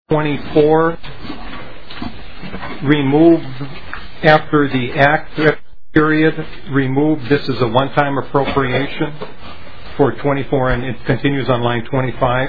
24, remove after the act period, remove this is a one-time appropriation for 24, and it continues on line 25.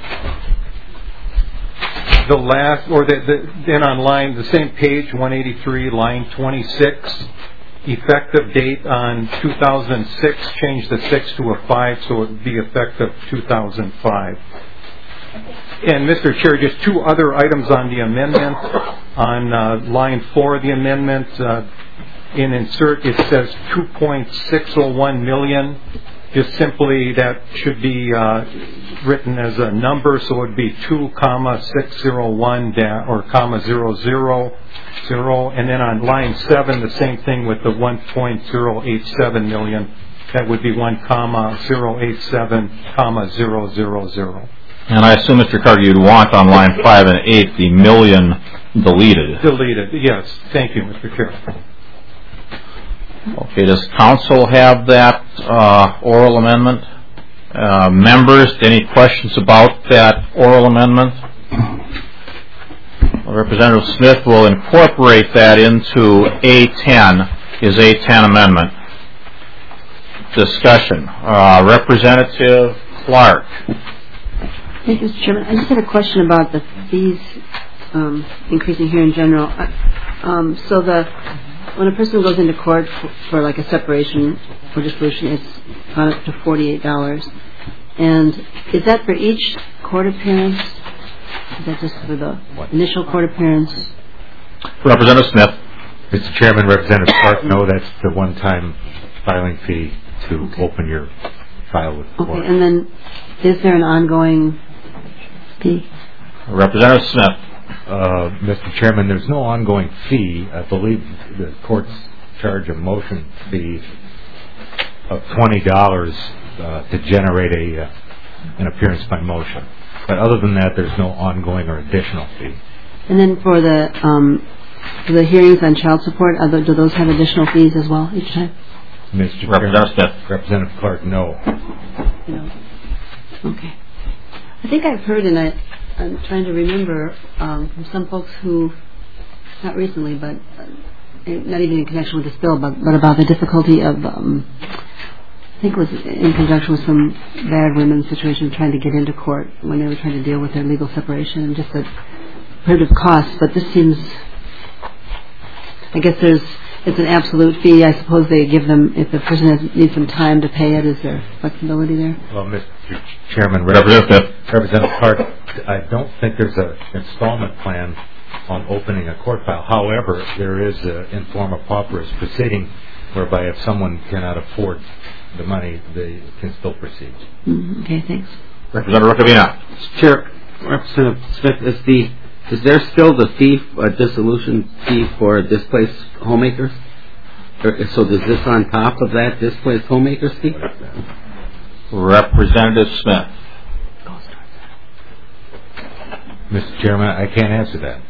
The last, or then on line, the same page, 183, line 26, effective date on 2006, change the 6 to a 5, so it would be effective 2005. And Mr. Chair, just two other items on the amendment. On line 4 of the amendment, in insert, it says 2.601 million. Just simply that should be written as a number, so it would be 2,601 or 000. And then on line 7, the same thing with the 1.087 million. That would be 1,087, 000. And I assume, Mr. Carter, you'd want on line 5 and 8 the million deleted. Deleted, yes. Thank you, Mr. Chair. Okay, does council have that oral amendment? Members, any questions about that oral amendment? Representative Smith will incorporate that into A10, his A10 amendment. Discussion. Representative Clark. Thank you, Mr. Chairman. I just had a question about the fees increasing here in general. So when a person goes into court for like a separation or dissolution, it's gone up to $48. And is that for each court appearance? Is that just for the initial court appearance? Representative Smith. Mr. Chairman, Representative Clark, no, that's the one-time filing fee to open your file with the court. Okay, and then is there an ongoing fee? Representative Smith. Mr. Chairman, there's no ongoing fee. I believe the courts charge a motion fee of $20 to generate an appearance by motion. But other than that, there's no ongoing or additional fee. And then for the hearings on child support, do those have additional fees as well each time? Mr. Representative Smith. Representative Clark, no. No. Okay. I think I've heard, and I'm trying to remember from some folks who, not recently, but not even in connection with this bill, but about the difficulty of, I think it was in conjunction with some bad women's situation trying to get into court when they were trying to deal with their legal separation, and just the prohibitive costs. But this seems, I guess it's an absolute fee. I suppose they give them, if the person needs some time to pay it, is there flexibility there? Well, Mr. Chairman, Representative Clark, I don't think there's an installment plan on opening a court file. However, there is an informal pauperous proceeding whereby if someone cannot afford the money, they can still proceed. Okay, thanks. Representative Rocavina. Chair, Representative Smith, is there still the fee, dissolution fee for displaced homemakers? So does this on top of that displaced homemakers fee? Representative Smith. Mr. Chairman, I can't answer that.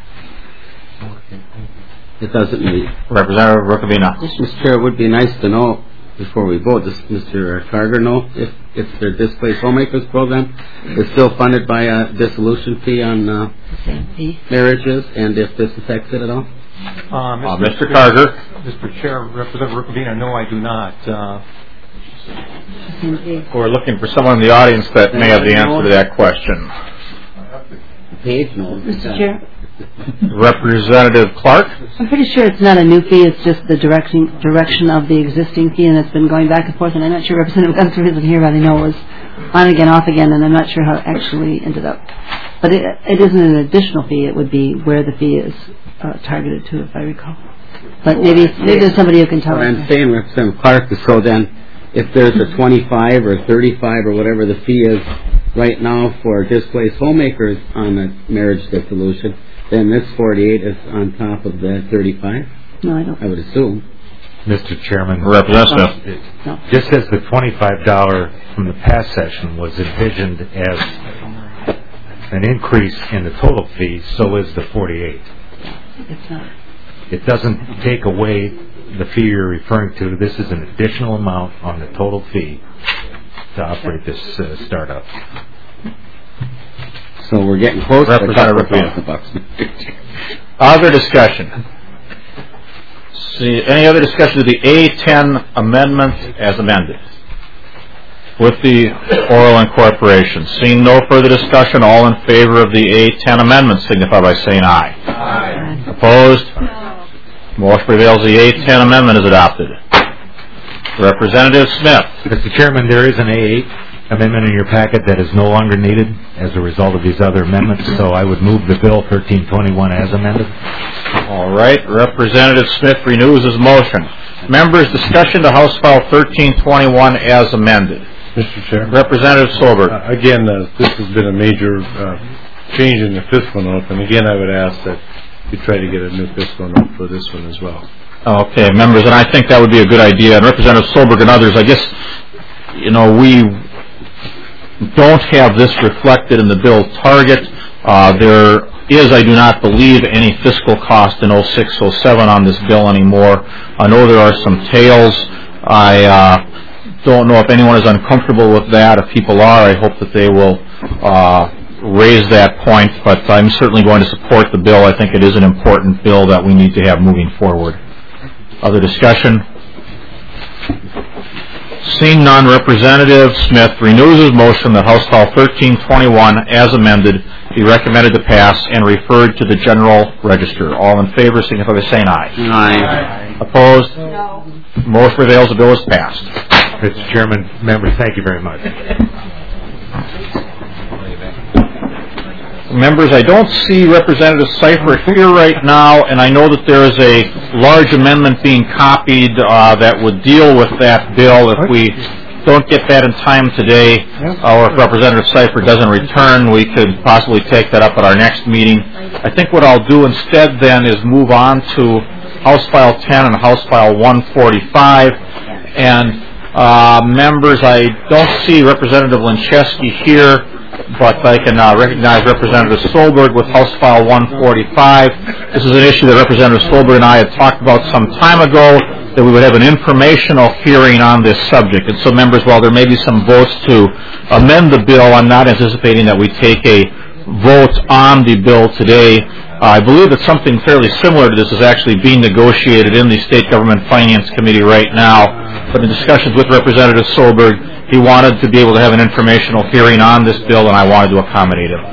It doesn't mean. Representative Rocavina. Mr. Chair, it would be nice to know before we vote. Does Mr. Carter know if their displaced homemakers program is still funded by a dissolution fee on marriages, and if this affects it at all? Mr. Carter. Mr. Chair, Representative Rukavina, no, I do not. We're looking for someone in the audience that may have the answer to that question. Page, no. Mr. Chair? Representative Clark? I'm pretty sure it's not a new fee, it's just the direction of the existing fee, and it's been going back and forth, and I'm not sure Representative Gunther isn't here, but I know it was on again, off again, and I'm not sure how it actually ended up. But it isn't an additional fee, it would be where the fee is targeted to, if I recall. But maybe there's somebody who can tell us. What I'm saying, Representative Clark, is so then if there's a 25 or 35 or whatever the fee is right now for displaced homemakers on a marriage dissolution, then this 48 is on top of the 35? No, I don't. I would assume. Mr. Chairman, Representative. No. Just as the $25 from the past session was envisioned as an increase in the total fee, so is the 48. It's not. It doesn't take away the fee you're referring to. This is an additional amount on the total fee to operate this startup. So we're getting close to Representative $2,000. Other discussion? See, any other discussion of the A10 amendment as amended with the oral incorporation? Seeing no further discussion, all in favor of the A10 amendment signify by saying aye. Aye. Opposed? No. Motion prevails. The A10 amendment is adopted. Representative Smith. Mr. Chairman, there is an A8 amendment in your packet that is no longer needed as a result of these other amendments, so I would move the bill 1321 as amended. All right. Representative Smith renews his motion. Members, discussion to House File 1321 as amended. Mr. Chair. Representative Solberg. Again, this has been a major change in the fiscal note, and again, I would ask that you try to get a new fiscal note for this one as well. Okay, members, and I think that would be a good idea. And Representative Solberg and others, I guess, we don't have this reflected in the bill target. There is, I do not believe, any fiscal cost in 06-07 on this bill anymore. I know there are some tails. I don't know if anyone is uncomfortable with that. If people are, I hope that they will raise that point, but I'm certainly going to support the bill. I think it is an important bill that we need to have moving forward. Other discussion? Seeing none, Representative Smith renews his motion that House File 1321 as amended be recommended to pass and referred to the General Register. All in favor signify by saying aye. Aye. Opposed? No. Motion prevails. The bill is passed. Mr. Chairman, members, thank you very much. Members, I don't see Representative Seifert here right now, and I know that there is a large amendment being copied that would deal with that bill. If we don't get that in time today, or if Representative Seifert doesn't return, we could possibly take that up at our next meeting. I think what I'll do instead then is move on to House File 10 and House File 145. And members, I don't see Representative Lincheski here, but I can recognize Representative Solberg with House File 145. This is an issue that Representative Solberg and I had talked about some time ago, that we would have an informational hearing on this subject. And so, members, while there may be some votes to amend the bill, I'm not anticipating that we take a vote on the bill today. I believe that something fairly similar to this is actually being negotiated in the State Government Finance Committee right now. But in discussions with Representative Solberg, he wanted to be able to have an informational hearing on this bill, and I wanted to accommodate him.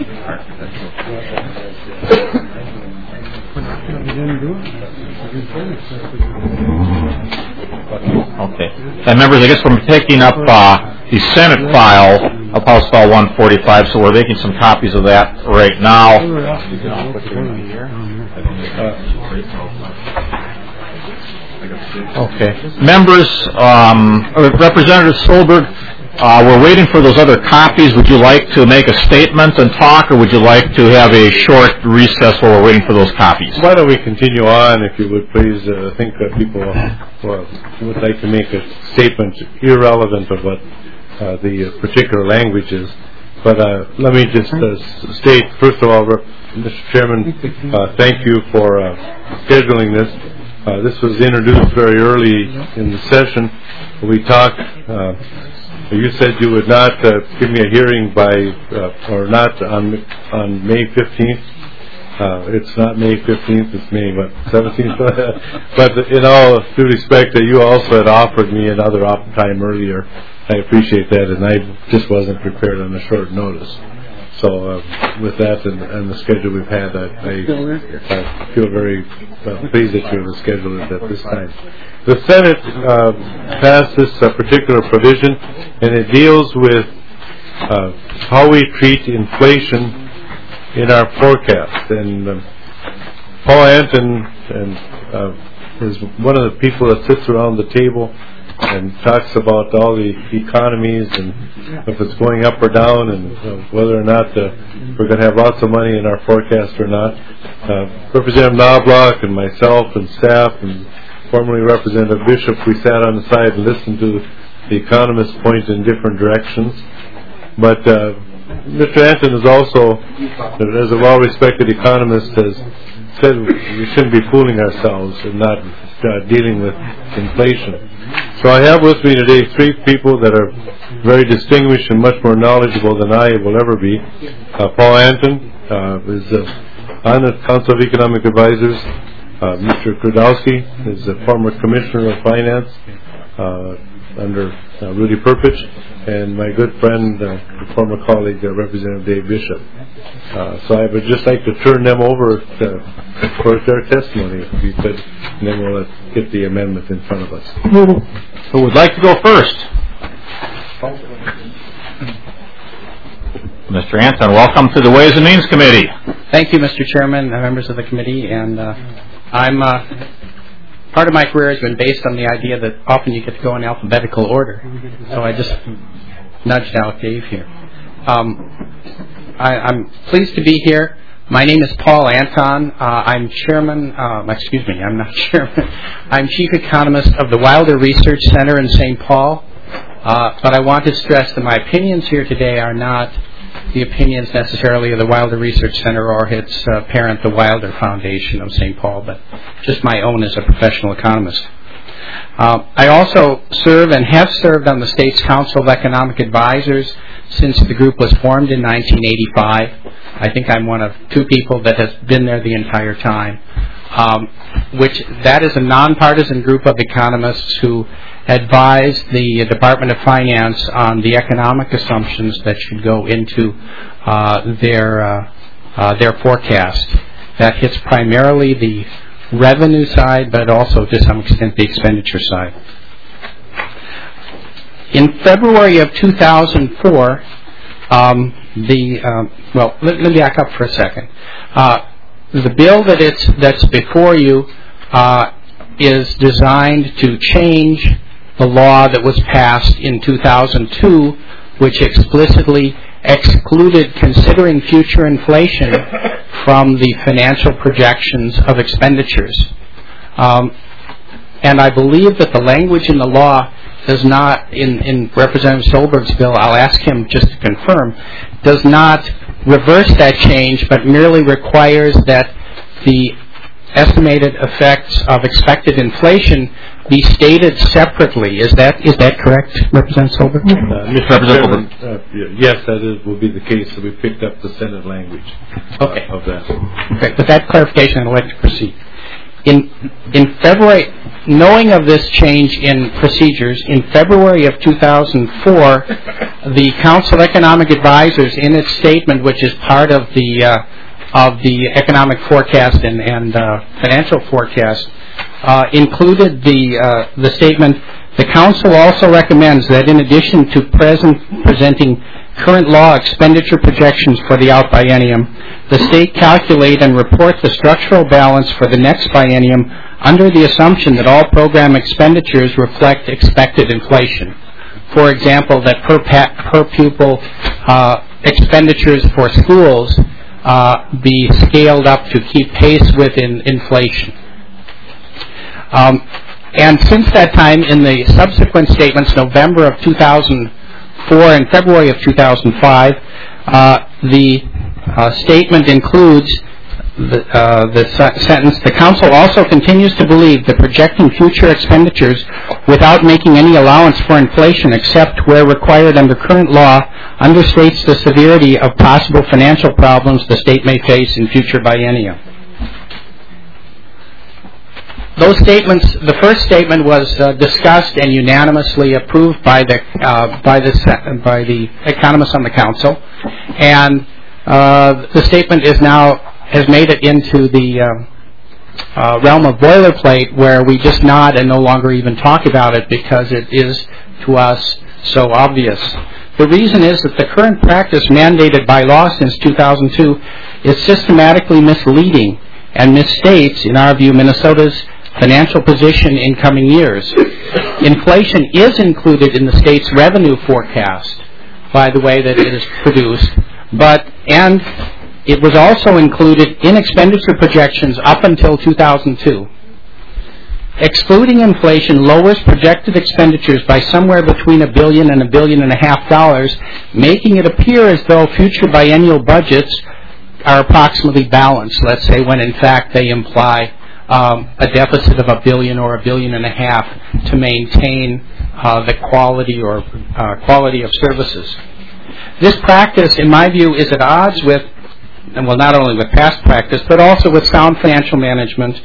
Okay. And members, I guess we're taking up the Senate file of House File 145, so we're making some copies of that right now. Okay. Members, Representative Solberg, we're waiting for those other copies. Would you like to make a statement and talk, or would you like to have a short recess while we're waiting for those copies? Why don't we continue on, if you would, please? I think that people would like to make a statement irrelevant of what the particular language is. But let me just state, first of all, Mr. Chairman, thank you for scheduling this. This was introduced very early in the session. We talked, you said you would not give me a hearing or not on May 15th. It's not May 15th, it's May 17th. But in all due respect, you also had offered me another time earlier. I appreciate that, and I just wasn't prepared on a short notice. So with that and the schedule we've had, I feel very pleased that you have scheduled it at this time. The Senate passed this particular provision, and it deals with how we treat inflation in our forecast. And Paul Anton is one of the people that sits around the table and talks about all the economies and if it's going up or down, and whether or not we're going to have lots of money in our forecast or not. Representative Knobloch and myself and staff and formerly Representative Bishop, we sat on the side and listened to the economists point in different directions. But Mr. Anton is also, as a well-respected economist, has said we shouldn't be fooling ourselves and not dealing with inflation. So I have with me today three people that are very distinguished and much more knowledgeable than I will ever be. Paul Anton is on the Council of Economic Advisors. Mr. Krudowski is a former Commissioner of Finance under Rudy Perpich, and my good friend, former colleague, Representative Dave Bishop. So I would just like to turn them over for their testimony, if you could, and then we'll get the amendment in front of us. Who would like to go first? Mr. Anton, welcome to the Ways and Means Committee. Thank you, Mr. Chairman, members of the committee, and I'm part of my career has been based on the idea that often you get to go in alphabetical order, so I just nudged out Dave here. I'm pleased to be here. My name is Paul Anton. I'm chairman, I'm not chairman. I'm chief economist of the Wilder Research Center in St. Paul, but I want to stress that my opinions here today are not the opinions necessarily of the Wilder Research Center or its parent, the Wilder Foundation of St. Paul, but just my own as a professional economist. I also serve and have served on the state's Council of Economic Advisors since the group was formed in 1985. I think I'm one of two people that has been there the entire time, that is a nonpartisan group of economists who advise the Department of Finance on the economic assumptions that should go into their forecast. That hits primarily the revenue side, but also to some extent the expenditure side. In February of 2004, let me back up for a second. The bill that's before you is designed to change the law that was passed in 2002, which explicitly excluded considering future inflation from the financial projections of expenditures. And I believe that the language in the law does not, in Representative Solberg's bill, I'll ask him just to confirm, does not reverse that change, but merely requires that the estimated effects of expected inflation be stated separately. Is that correct, Representative Solberg? Yes, that will be the case. So we picked up the Senate language of that. Okay, with that clarification, I'd like to proceed. In February, knowing of this change in procedures, in February of 2004, the Council of Economic Advisors, in its statement, which is part of the economic forecast and financial forecast, included the statement, the Council also recommends that in addition to presenting current law expenditure projections for the out biennium, the state calculate and report the structural balance for the next biennium under the assumption that all program expenditures reflect expected inflation. For example, that per pupil expenditures for schools be scaled up to keep pace with inflation. And since that time, in the subsequent statements, November of 2004 and February of 2005, the statement includes the sentence, the Council also continues to believe that projecting future expenditures without making any allowance for inflation except where required under current law understates the severity of possible financial problems the state may face in future biennia. Those statements, the first statement was discussed and unanimously approved by the economists on the Council, and the statement has made it into the realm of boilerplate, where we just nod and no longer even talk about it because it is to us so obvious. The reason is that the current practice mandated by law since 2002 is systematically misleading and misstates, in our view, Minnesota's financial position in coming years. Inflation is included in the state's revenue forecast by the way that it is produced, and it was also included in expenditure projections up until 2002. Excluding inflation lowers projected expenditures by somewhere between $1 billion and $1.5 billion, making it appear as though future biennial budgets are approximately balanced, let's say, when in fact they imply a deficit of $1 billion or $1.5 billion to maintain the quality or quality of services. This practice, in my view, is at odds with, and well, not only with past practice, but also with sound financial management,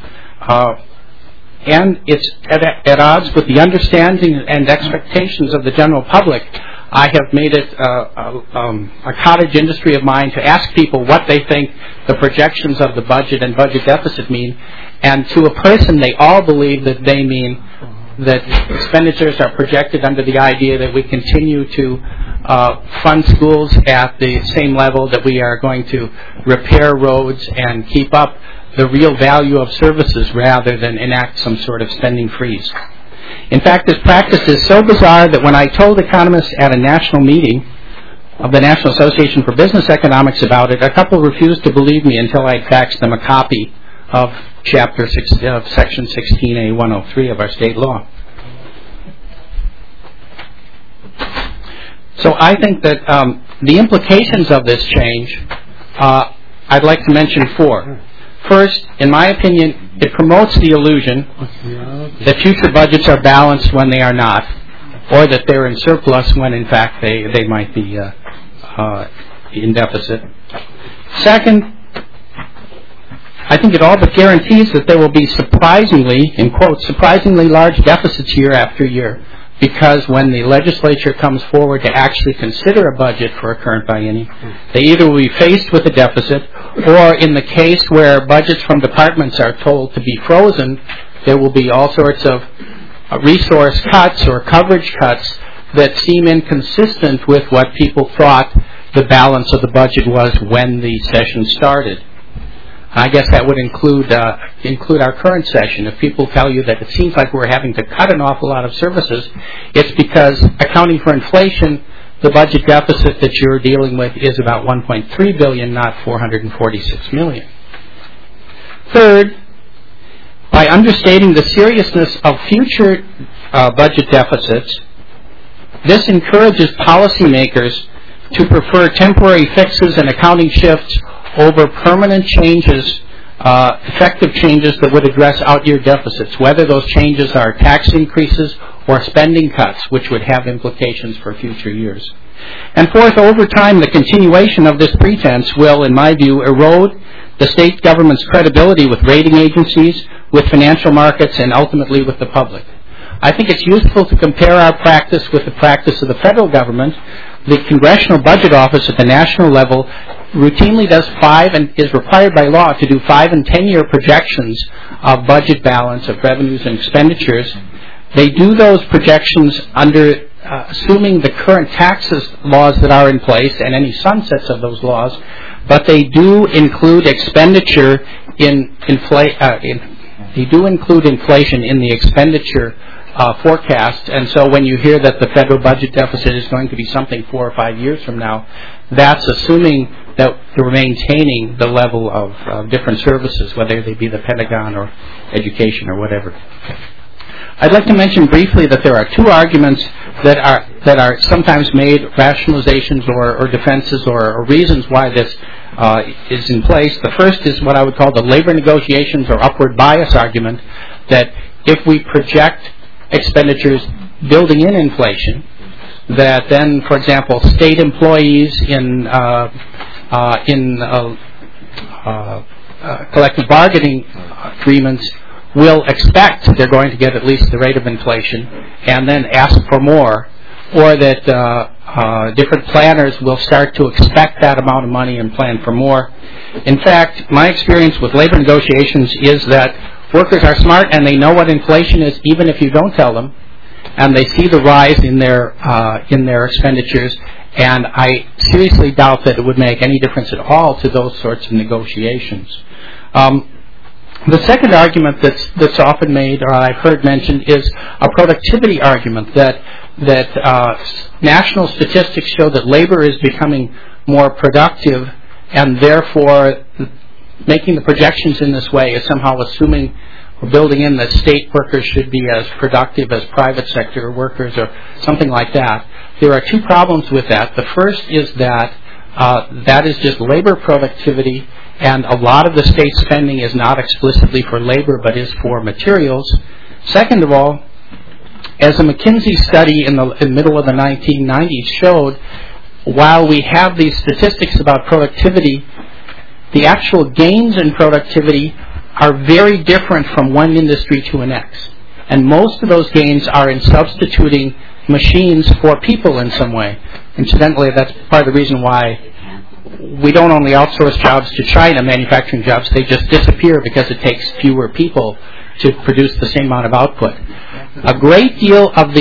and it's at odds with the understanding and expectations of the general public. I have made it a cottage industry of mine to ask people what they think the projections of the budget and budget deficit mean, and to a person they all believe that they mean that expenditures are projected under the idea that we continue to fund schools at the same level, that we are going to repair roads and keep up the real value of services rather than enact some sort of spending freeze. In fact, this practice is so bizarre that when I told economists at a national meeting of the National Association for Business Economics about it, a couple refused to believe me until I faxed them a copy of Chapter 6 of Section 16A 103 of our state law. So I think that the implications of this change, I'd like to mention four. First, in my opinion, it promotes the illusion that future budgets are balanced when they are not, or that they're in surplus when in fact they might be in deficit. Second, I think it all but guarantees that there will be surprisingly, in quotes, surprisingly large deficits year after year, because when the legislature comes forward to actually consider a budget for a current biennium, they either will be faced with a deficit, or in the case where budgets from departments are told to be frozen, there will be all sorts of resource cuts or coverage cuts that seem inconsistent with what people thought the balance of the budget was when the session started. I guess that would include our current session. If people tell you that it seems like we're having to cut an awful lot of services, it's because, accounting for inflation, the budget deficit that you're dealing with is about $1.3 billion, not $446 million. Third, by understating the seriousness of future budget deficits, this encourages policymakers to prefer temporary fixes and accounting shifts over permanent changes, effective changes that would address out-year deficits, whether those changes are tax increases or spending cuts, which would have implications for future years. And fourth, over time, the continuation of this pretense will, in my view, erode the state government's credibility with rating agencies, with financial markets, and ultimately with the public. I think it's useful to compare our practice with the practice of the federal government. The Congressional Budget Office at the national level routinely does and is required by law to do 5- and 10-year projections of budget balance, of revenues and expenditures. They do those projections under assuming the current taxes laws that are in place and any sunsets of those laws, but they do include expenditure they do include inflation in the expenditure forecast, and so when you hear that the federal budget deficit is going to be something 4 or 5 years from now, that's assuming that we're maintaining the level of different services, whether they be the Pentagon or education or whatever. I'd like to mention briefly that there are two arguments that are sometimes made, rationalizations or defenses or reasons why this is in place. The first is what I would call the labor negotiations or upward bias argument, that if we project expenditures building in inflation, that then, for example, state employees in collective bargaining agreements will expect they're going to get at least the rate of inflation and then ask for more, or that different planners will start to expect that amount of money and plan for more. In fact, my experience with labor negotiations is that workers are smart and they know what inflation is even if you don't tell them, and they see the rise in their expenditures, and I seriously doubt that it would make any difference at all to those sorts of negotiations. The second argument that's often made, or I've heard mentioned, is a productivity argument, that national statistics show that labor is becoming more productive, and therefore making the projections in this way is somehow assuming or building in that state workers should be as productive as private sector workers or something like that. There are two problems with that. The first is that that is just labor productivity, and a lot of the state spending is not explicitly for labor but is for materials. Second of all, as a McKinsey study in the middle of the 1990s showed, while we have these statistics about productivity, the actual gains in productivity are very different from one industry to the next. And most of those gains are in substituting machines for people in some way. Incidentally, that's part of the reason why we don't only outsource jobs to China, manufacturing jobs. They just disappear because it takes fewer people to produce the same amount of output. A great deal of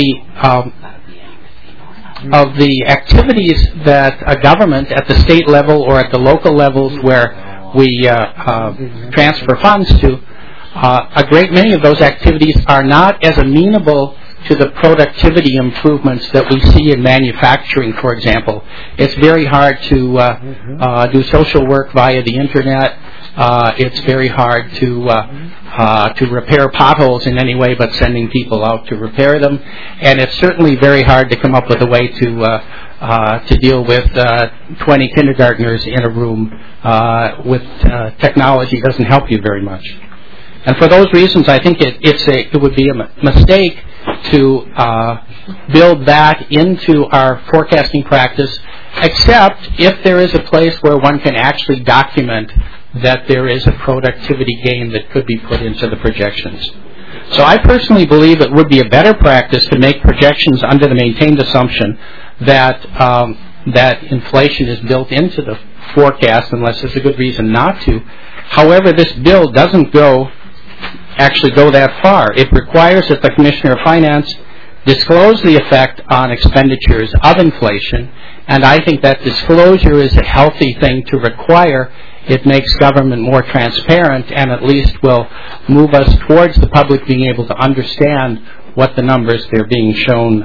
the activities that a government at the state level or at the local levels where we transfer funds to, a great many of those activities are not as amenable to the productivity improvements that we see in manufacturing, for example. It's very hard to do social work via the internet. It's very hard to repair potholes in any way but sending people out to repair them. And it's certainly very hard to come up with a way to deal with 20 kindergartners in a room with technology. Doesn't help you very much. And for those reasons, I think it would be a mistake to build that into our forecasting practice, except if there is a place where one can actually document that there is a productivity gain that could be put into the projections. So I personally believe it would be a better practice to make projections under the maintained assumption that that inflation is built into the forecast unless there's a good reason not to. However, this bill doesn't actually go that far. It requires that the Commissioner of Finance disclose the effect on expenditures of inflation, and I think that disclosure is a healthy thing to require. It makes government more transparent and at least will move us towards the public being able to understand what the numbers they're being shown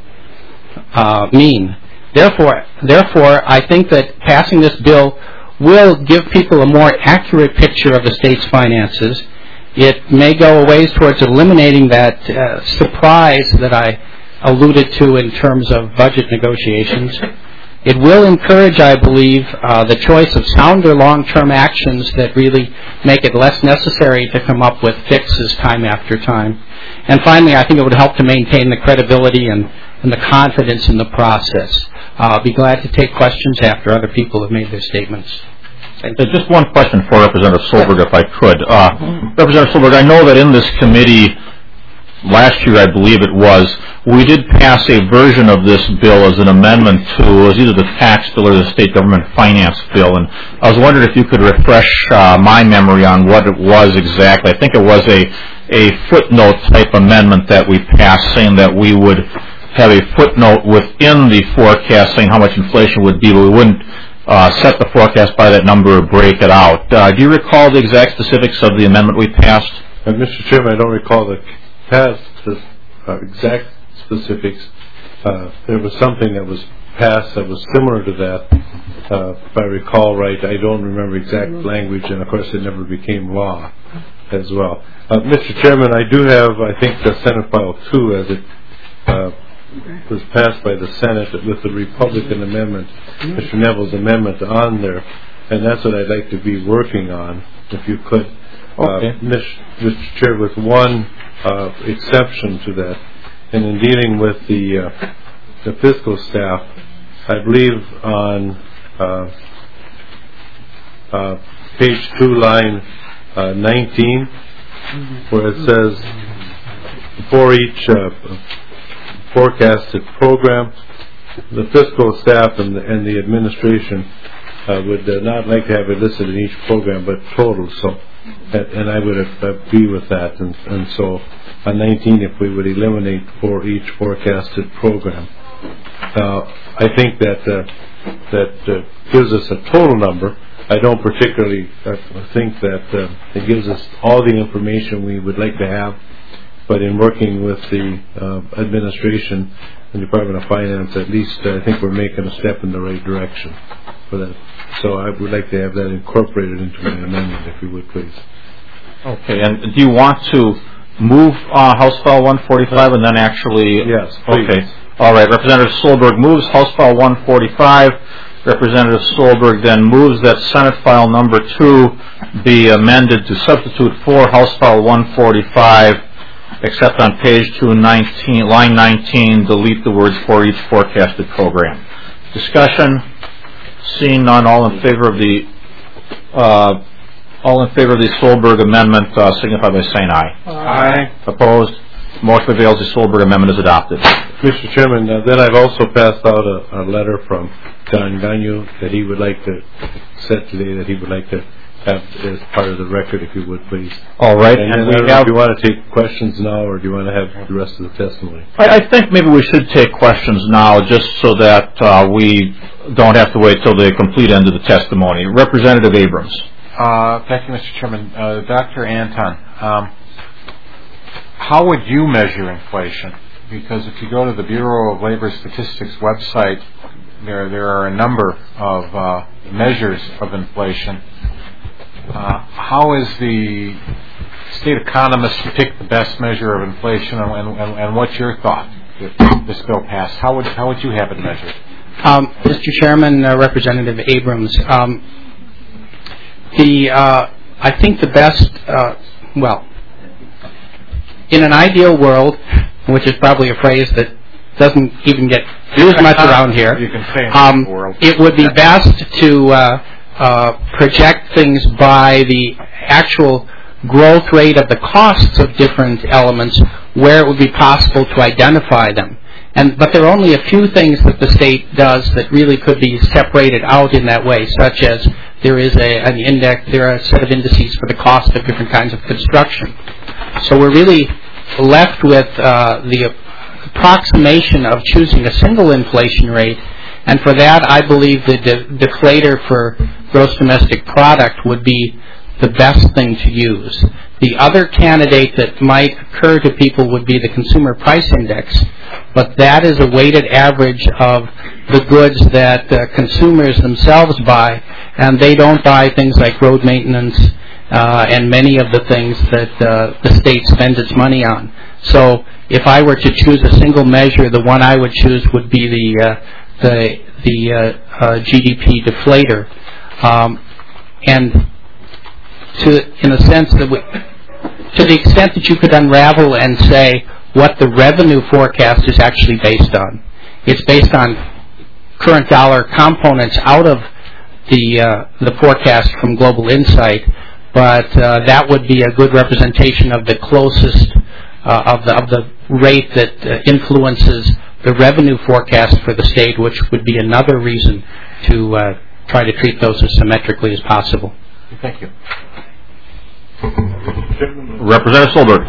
mean. Therefore, I think that passing this bill will give people a more accurate picture of the state's finances. It may go a ways towards eliminating that surprise that I alluded to in terms of budget negotiations. It will encourage, I believe, the choice of sounder long-term actions that really make it less necessary to come up with fixes time after time. And finally, I think it would help to maintain the credibility and the confidence in the process. I'll be glad to take questions after other people have made their statements. Just one question for Representative Solberg, if I could. Representative Solberg, I know that in this committee last year, I believe it was, we did pass a version of this bill as an amendment to, it was either the tax bill or the state government finance bill, and I was wondering if you could refresh my memory on what it was exactly. I think it was a footnote type amendment that we passed saying that we would have a footnote within the forecast saying how much inflation would be, but we wouldn't set the forecast by that number or break it out. Do you recall the exact specifics of the amendment we passed? Mr. Chairman, I don't recall the exact specifics. There was something that was passed that was similar to that, if I recall right. I don't remember exact language, and of course it never became law as well. Mr. Chairman, I do have, I think, the Senate File 2 as it was passed by the Senate with the Republican amendment, Mr. Neville's amendment on there, and that's what I'd like to be working on, if you could. Okay. Mr. Chair, with one exception to that, and in dealing with the fiscal staff, I believe on page 2, line 19, where it says, for each forecasted program, the fiscal staff and the administration would not like to have it listed in each program, but total. So, and I would agree with that. And so, on 19, if we would eliminate for each forecasted program, I think that gives us a total number. I don't particularly think that it gives us all the information we would like to have. But in working with the administration and Department of Finance, at least I think we're making a step in the right direction for that. So I would like to have that incorporated into an amendment, if you would, please. Okay. And do you want to move House File 145 and then actually... Yes, please. Okay. All right. Representative Solberg moves House File 145 Representative Stolberg then moves that Senate File Number 2 be amended to substitute for House File 145, except on page 219, line 19, delete the words "for each forecasted program." Discussion. Seeing none, all in favor of the Stolberg amendment signify by saying aye. Aye. Opposed? Motion prevails. The Stolberg amendment is adopted. Mr. Chairman, then I've also passed out a letter from John Gagnon that he would like to set today, that he would like to have as part of the record, if you would, please. All right. And I don't know if you want to take questions now, or do you want to have the rest of the testimony? I think maybe we should take questions now, just so that we don't have to wait till the complete end of the testimony. Representative Abrams. Thank you, Mr. Chairman. Dr. Anton, how would you measure inflation? Because if you go to the Bureau of Labor Statistics website, there are a number of measures of inflation. How is the state economist pick the best measure of inflation, and what's your thought if this bill passed? How would you have it measured? Mr. Chairman, Representative Abrams, I think the best, in an ideal world, which is probably a phrase that doesn't even get used much around here, you can say world. It would be best to project things by the actual growth rate of the costs of different elements, where it would be possible to identify them. But there are only a few things that the state does that really could be separated out in that way, such as there is an index, there are a set of indices for the cost of different kinds of construction. So we're really left with the approximation of choosing a single inflation rate, and for that I believe the deflator for gross domestic product would be the best thing to use. The other candidate that might occur to people would be the consumer price index, but that is a weighted average of the goods that consumers themselves buy, and they don't buy things like road maintenance and many of the things that the state spends its money on. So if I were to choose a single measure, the one I would choose would be the GDP deflator, and in a sense that to the extent that you could unravel and say what the revenue forecast is actually based on, it's based on current dollar components out of the forecast from Global Insight, but that would be a good representation of the closest of the rate that influences the revenue forecast for the state, which would be another reason to try to treat those as symmetrically as possible. Thank you. Representative Stolberg.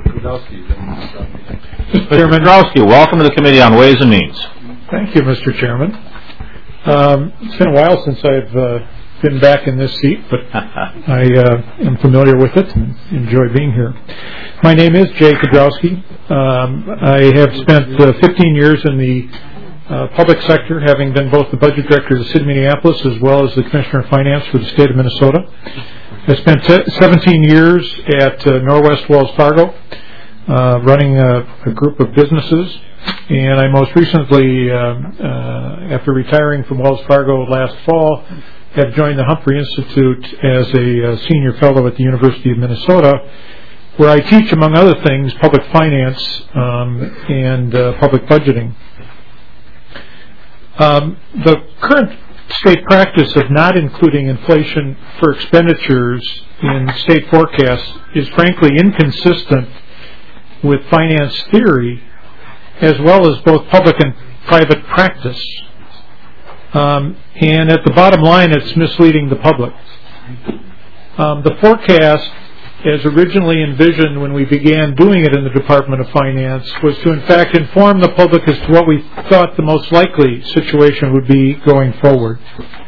Mr. Kudrowski, welcome to the Committee on Ways and Means. Thank you, Mr. Chairman. It's been a while since I've been back in this seat, but I am familiar with it and enjoy being here. My name is Jay Kudrowski. I have spent 15 years in the public sector, having been both the budget director of the city of Minneapolis as well as the commissioner of finance for the state of Minnesota. I spent 17 years at Norwest Wells Fargo, running a group of businesses, and I most recently, after retiring from Wells Fargo last fall, have joined the Humphrey Institute as a senior fellow at the University of Minnesota, where I teach, among other things, public finance and public budgeting. The current state practice of not including inflation for expenditures in state forecasts is frankly inconsistent with finance theory, as well as both public and private practice. And at the bottom line, it's misleading the public. The forecast, as originally envisioned when we began doing it in the Department of Finance, was to in fact inform the public as to what we thought the most likely situation would be going forward.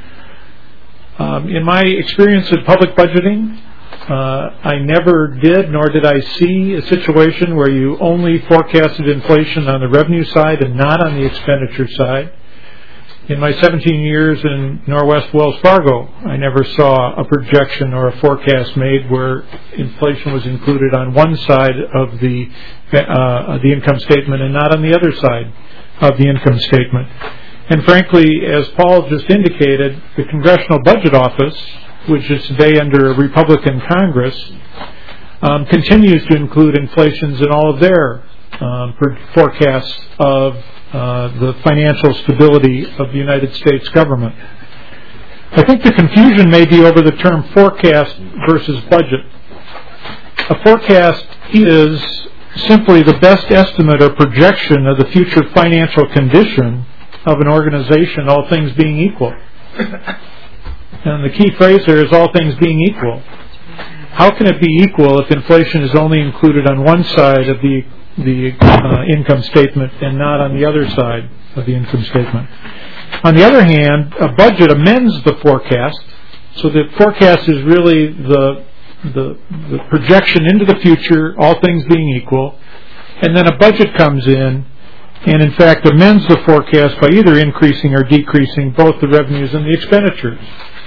In my experience in public budgeting, I never did, nor did I see a situation where you only forecasted inflation on the revenue side and not on the expenditure side. In my 17 years in Norwest Wells Fargo, I never saw a projection or a forecast made where inflation was included on one side of the income statement and not on the other side of the income statement. And frankly, as Paul just indicated, the Congressional Budget Office, which is today under a Republican Congress, continues to include inflations in all of their forecasts of the financial stability of the United States government. I think the confusion may be over the term forecast versus budget. A forecast is simply the best estimate or projection of the future financial condition of an organization, all things being equal. And the key phrase there is all things being equal. How can it be equal if inflation is only included on one side of the income statement and not on the other side of the income statement? On the other hand, a budget amends the forecast, so the forecast is really the projection into the future, all things being equal, and then a budget comes in and in fact amends the forecast by either increasing or decreasing both the revenues and the expenditures.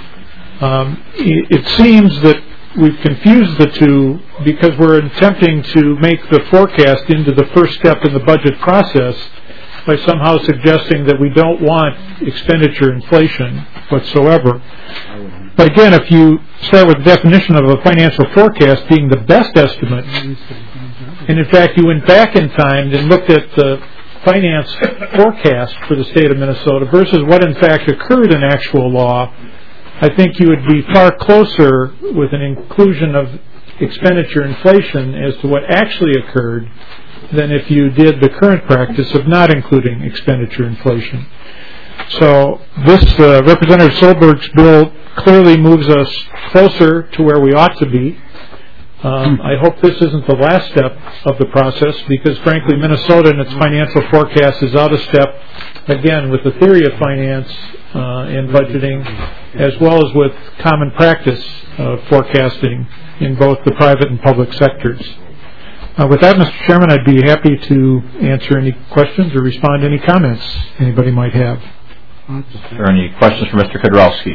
It seems that we've confused the two because we're attempting to make the forecast into the first step in the budget process by somehow suggesting that we don't want expenditure inflation whatsoever. But again, if you start with the definition of a financial forecast being the best estimate, and in fact you went back in time and looked at the finance forecast for the state of Minnesota versus what in fact occurred in actual law, I think you would be far closer with an inclusion of expenditure inflation as to what actually occurred than if you did the current practice of not including expenditure inflation. So this Representative Solberg's bill clearly moves us closer to where we ought to be. I hope this isn't the last step of the process because frankly Minnesota in its financial forecast is out of step again with the theory of finance and budgeting as well as with common practice of forecasting in both the private and public sectors. With that, Mr. Chairman, I'd be happy to answer any questions or respond to any comments anybody might have. Are there any questions for Mr. Kudrowski?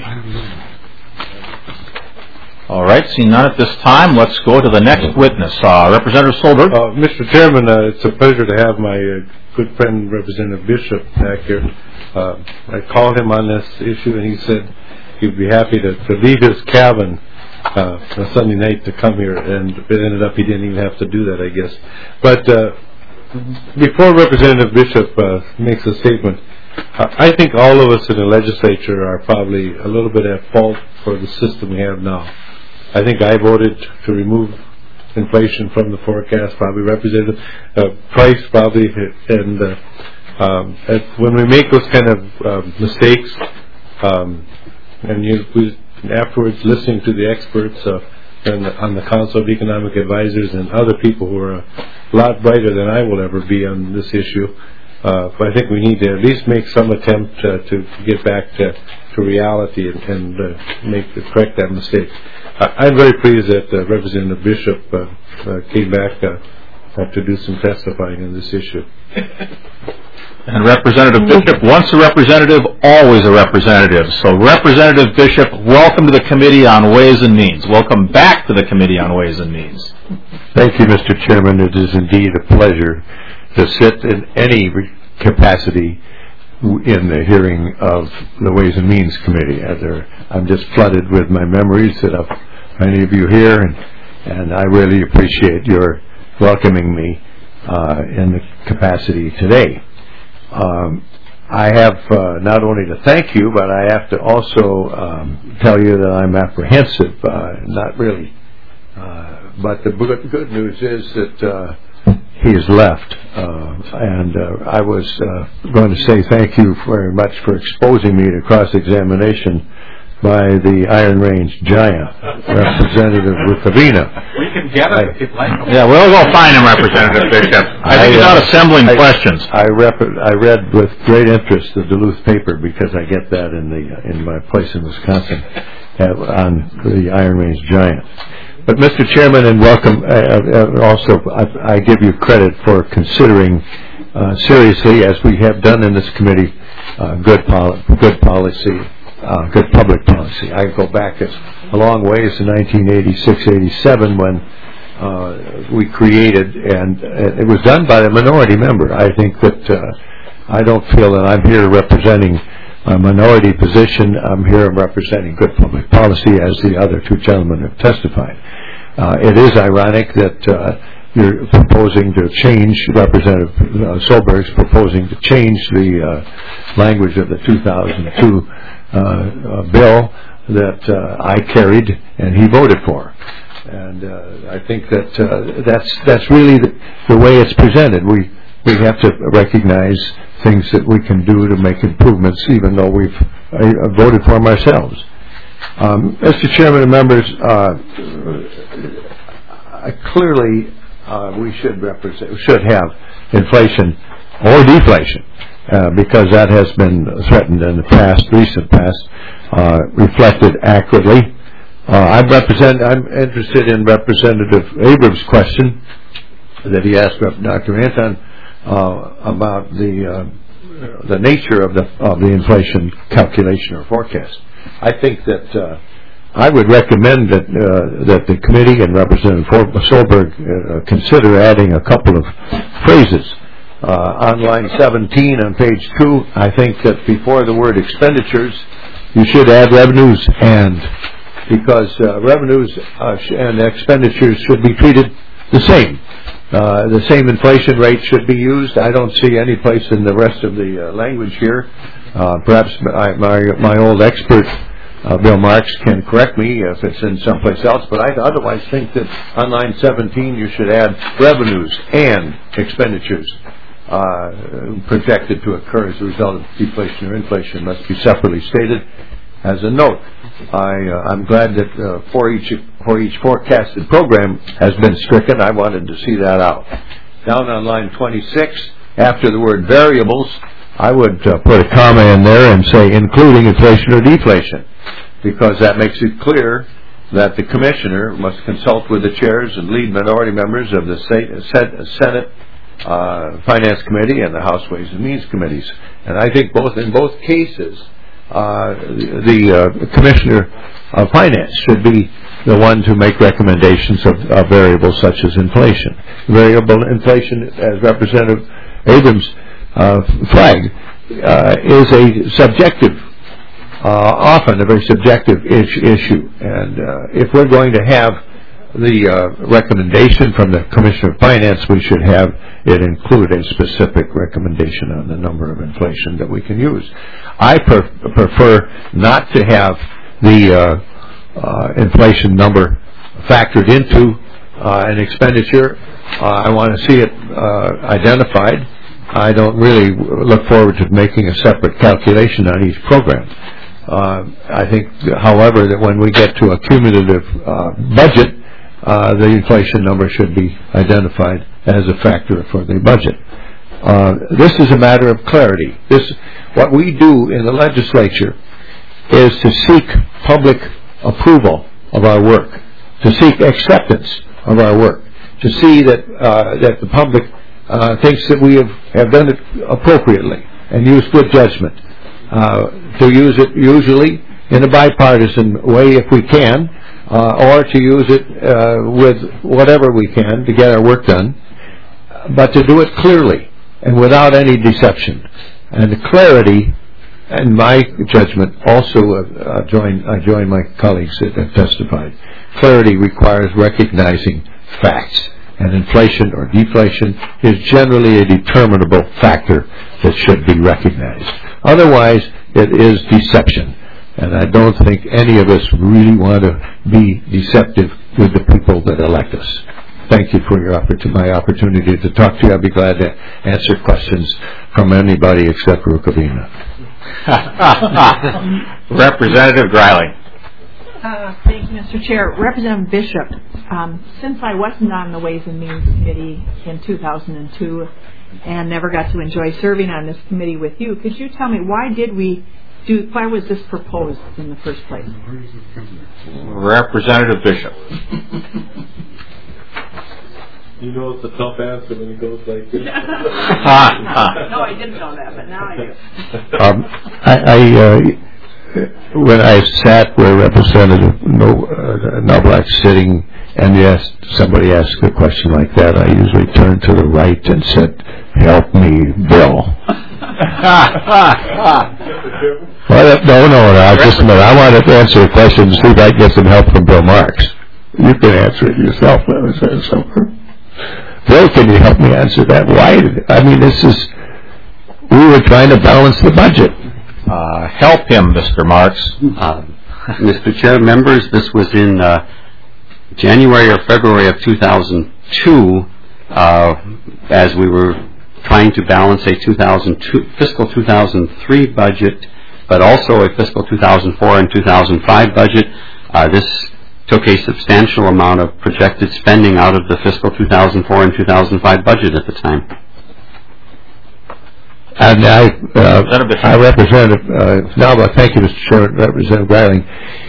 All right, seeing none at this time, let's go to the next witness. Representative Solberg. Mr. Chairman, it's a pleasure to have my good friend, Representative Bishop, back here. I called him on this issue, and he said he'd be happy to leave his cabin a Sunday night to come here, and it ended up he didn't even have to do that, I guess. But before Representative Bishop makes a statement, I think all of us in the legislature are probably a little bit at fault for the system we have now. I think I voted to remove inflation from the forecast, probably Representative Price, probably, and when we make those kind of mistakes, and afterwards listening to the experts on the Council of Economic Advisors and other people who are a lot brighter than I will ever be on this issue, but I think we need to at least make some attempt to get back to reality and correct that mistake. I'm very pleased that Representative Bishop came back to do some testifying on this issue. And Representative Bishop, once a representative, always a representative. So Representative Bishop, welcome to the Committee on Ways and Means. Welcome back to the Committee on Ways and Means. Thank you, Mr. Chairman. It is indeed a pleasure to sit in any capacity in the hearing of the Ways and Means Committee. I'm just flooded with my memories of many of you here, and I really appreciate your welcoming me in the capacity today. I have not only to thank you, but I have to also tell you that I'm apprehensive, not really. But the good news is that he has left, and I was going to say thank you very much for exposing me to cross-examination by the Iron Range giant, Representative Rutherina. We can get him if you'd like. Yeah, we'll go find him, Representative Bishop. I think he's not assembling questions. I read with great interest the Duluth paper because I get that in my place in Wisconsin on the Iron Range giant. But Mr. Chairman, and welcome, also I give you credit for considering seriously, as we have done in this committee, good policy. Good public policy. I go back a long ways to 1986-87 when we created, and it was done by a minority member. I think that I don't feel that I'm here representing a minority position. I'm here representing good public policy, as the other two gentlemen have testified. It is ironic that you're proposing to change, Representative Solberg's proposing to change the language of the 2002 bill that I carried and he voted for. And I think that that's really the way it's presented. We have to recognize things that we can do to make improvements, even though we've voted for them ourselves. Mr. Chairman and members, clearly we should have inflation or deflation, because that has been threatened in the recent past, reflected accurately. I'm interested in Representative Abrams' question that he asked Dr. Anton about the nature of the inflation calculation or forecast. I think that I would recommend that the committee and Representative Solberg consider adding a couple of phrases. On line 17 on page 2, I think that before the word expenditures, you should add revenues because revenues and expenditures should be treated the same. The same inflation rate should be used. I don't see any place in the rest of the language here. Perhaps my old expert, Bill Marks, can correct me if it's in someplace else, but I otherwise think that on line 17 you should add revenues and expenditures projected to occur as a result of deflation or inflation must be separately stated as a note. I'm glad that for each forecasted program has been stricken. I wanted to see that out. Down on line 26, after the word variables, I would put a comma in there and say including inflation or deflation, because that makes it clear that the commissioner must consult with the chairs and lead minority members of the Senate Finance Committee and the House Ways and Means Committees. And I think in both cases, the Commissioner of Finance should be the one to make recommendations of variables such as inflation. Variable inflation, as Representative Abrams flagged, is a subjective, often a very subjective issue. And if we're going to have the recommendation from the Commissioner of Finance, we should have it include a specific recommendation on the number of inflation that we can use. I prefer not to have the inflation number factored into an expenditure. I want to see it identified. I don't really look forward to making a separate calculation on each program. I think, however, that when we get to a cumulative budget, the inflation number should be identified as a factor for the budget. This is a matter of clarity. What we do in the legislature is to seek public approval of our work, to seek acceptance of our work, to see that the public thinks that we have done it appropriately and used good judgment, to use it usually in a bipartisan way if we can, or to use it with whatever we can to get our work done, but to do it clearly and without any deception. And the clarity, in my judgment, also I join my colleagues that have testified. Clarity requires recognizing facts, and inflation or deflation is generally a determinable factor that should be recognized. Otherwise, it is deception. And I don't think any of us really want to be deceptive with the people that elect us. Thank you for my opportunity to talk to you. I'll be glad to answer questions from anybody except Rukavina. Representative Griley. Thank you, Mr. Chair. Representative Bishop, since I wasn't on the Ways and Means Committee in 2002 and never got to enjoy serving on this committee with you, could you tell me why was this proposed in the first place? Representative Bishop. You know it's a tough answer when it goes like this. No, I didn't know that, but now I do. When I sat where Representative Knobloch's sitting and somebody asked a question like that, I usually turned to the right and said, "Help me, Bill." No, just a minute. I want to answer a question and see if I can get some help from Bill Marks. You can answer it yourself. Bill, can you help me answer that? Why? We were trying to balance the budget. Help him, Mr. Marks. Mr. Chair, members, this was in January or February of 2002, as we were trying to balance a fiscal 2003 budget, but also a fiscal 2004 and 2005 budget. This took a substantial amount of projected spending out of the fiscal 2004 and 2005 budget at the time. And I Representative Nalba, thank you, Mr. Chairman, Representative Greiling.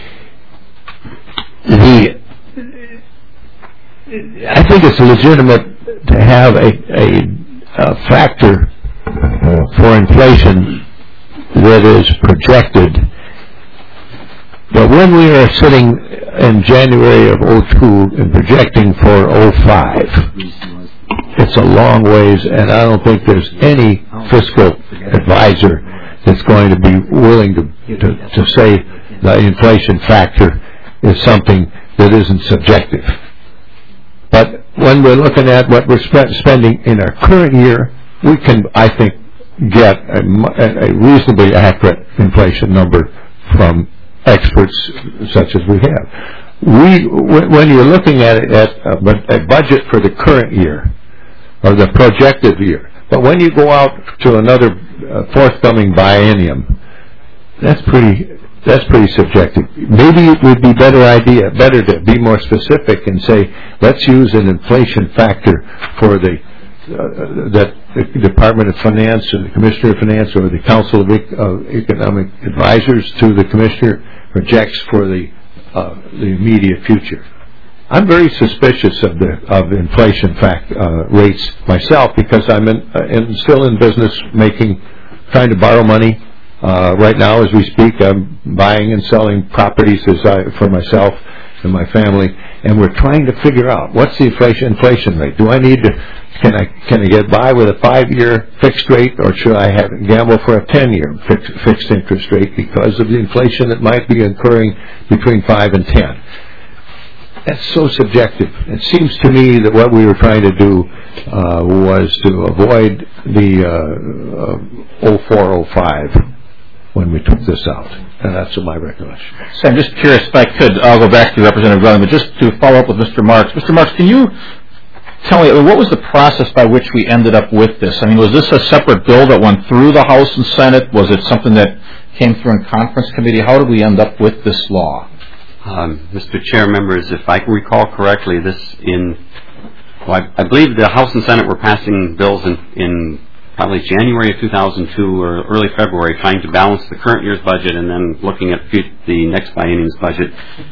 I think it's legitimate to have a factor for inflation that is projected. But when we are sitting in January of 2002 and projecting for 2005, it's a long ways, and I don't think there's any fiscal advisor that's going to be willing to say the inflation factor is something that isn't subjective. But when we're looking at what we're spending in our current year, we can, I think, get a reasonably accurate inflation number from experts such as we have. When you're looking at it at a budget for the current year, or the projected year, but when you go out to another forthcoming biennium, that's pretty subjective. Maybe it would be better to be more specific and say, let's use an inflation factor for that the Department of Finance and the Commissioner of Finance or the Council of Economic Advisors to the Commissioner projects for the immediate future. I'm very suspicious of inflation rates myself because I'm still in business trying to borrow money. Right now, as we speak, I'm buying and selling properties for myself and my family, and we're trying to figure out what's the inflation rate. Do I need to? Can I get by with a 5-year fixed rate, or should I gamble for a 10-year fixed interest rate because of the inflation that might be occurring between 5 and 10? That's so subjective. It seems to me that what we were trying to do was to avoid the 04-05 when we took this out. And that's my recollection. So I'm just curious if I could, I'll go back to Representative Greiling, but just to follow up with Mr. Marks. Mr. Marks, can you tell me, what was the process by which we ended up with this? I mean, was this a separate bill that went through the House and Senate? Was it something that came through in conference committee? How did we end up with this law? Mr. Chair, members, if I can recall correctly, I believe the House and Senate were passing bills in probably January of 2002 or early February, trying to balance the current year's budget and then looking at the next biennium's budget.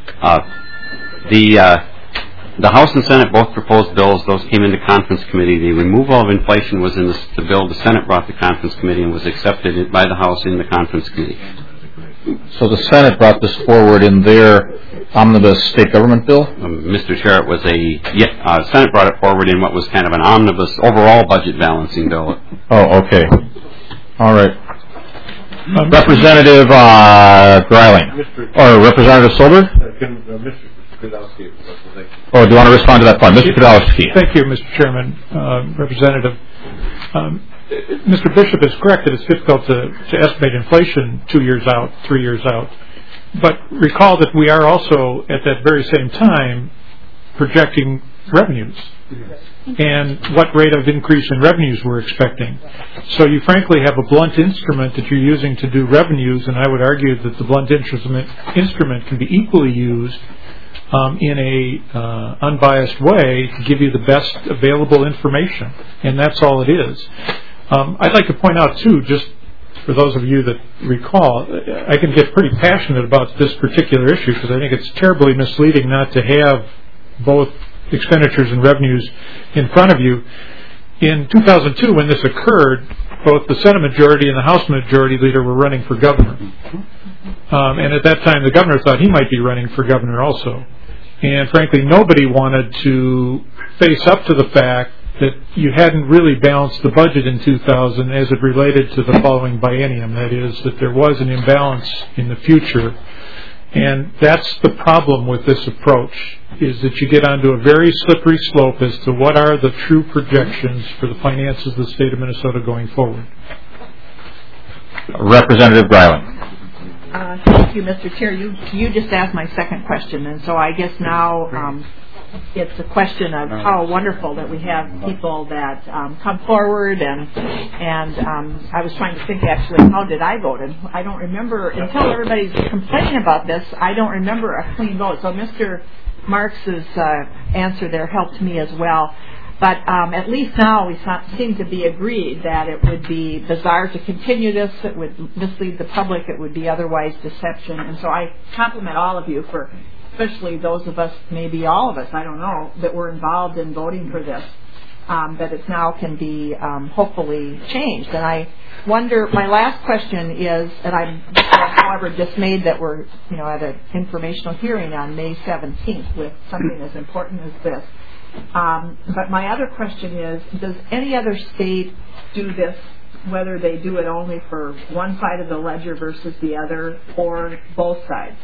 The House and Senate both proposed bills. Those came into conference committee. The removal of inflation was in the bill the Senate brought to conference committee and was accepted by the House in the conference committee. So the Senate brought this forward in their omnibus state government bill? Mr. Chair, it was Senate brought it forward in what was kind of an omnibus overall budget balancing bill. Oh, okay. All right. Representative Greiling. Or Representative Solberg? Mr. Kudowski. Oh, do you want to respond to that point? Mr. Kudowski. Thank you, Mr. Chairman. Representative. Mr. Bishop is correct that it's difficult to estimate inflation 2 years out, 3 years out. But recall that we are also, at that very same time, projecting revenues and what rate of increase in revenues we're expecting. So you frankly have a blunt instrument that you're using to do revenues, and I would argue that the blunt instrument can be equally used in a unbiased way to give you the best available information, and that's all it is. I'd like to point out, too, just for those of you that recall, I can get pretty passionate about this particular issue because I think it's terribly misleading not to have both expenditures and revenues in front of you. In 2002, when this occurred, both the Senate majority and the House majority leader were running for governor. And at that time, the governor thought he might be running for governor also. And frankly, nobody wanted to face up to the fact that you hadn't really balanced the budget in 2000 as it related to the following biennium. That is, that there was an imbalance in the future. And that's the problem with this approach, is that you get onto a very slippery slope as to what are the true projections for the finances of the state of Minnesota going forward. Representative Greiling. Thank you, Mr. Chair. You just asked my second question, and so I guess now it's a question of how wonderful that we have people that come forward, and I was trying to think actually, how did I vote? And I don't remember, until everybody's complaining about this, I don't remember a clean vote. So Mr. Marks's answer there helped me as well. But at least now we seem to be agreed that it would be bizarre to continue this. It would mislead the public. It would be otherwise deception. And so I compliment all of you for, especially those of us, maybe all of us, I don't know, that were involved in voting for this, that it now can be hopefully changed. And I wonder, my last question is, and I'm however dismayed that we're at an informational hearing on May 17th with something as important as this. But my other question is, does any other state do this, whether they do it only for one side of the ledger versus the other, or both sides?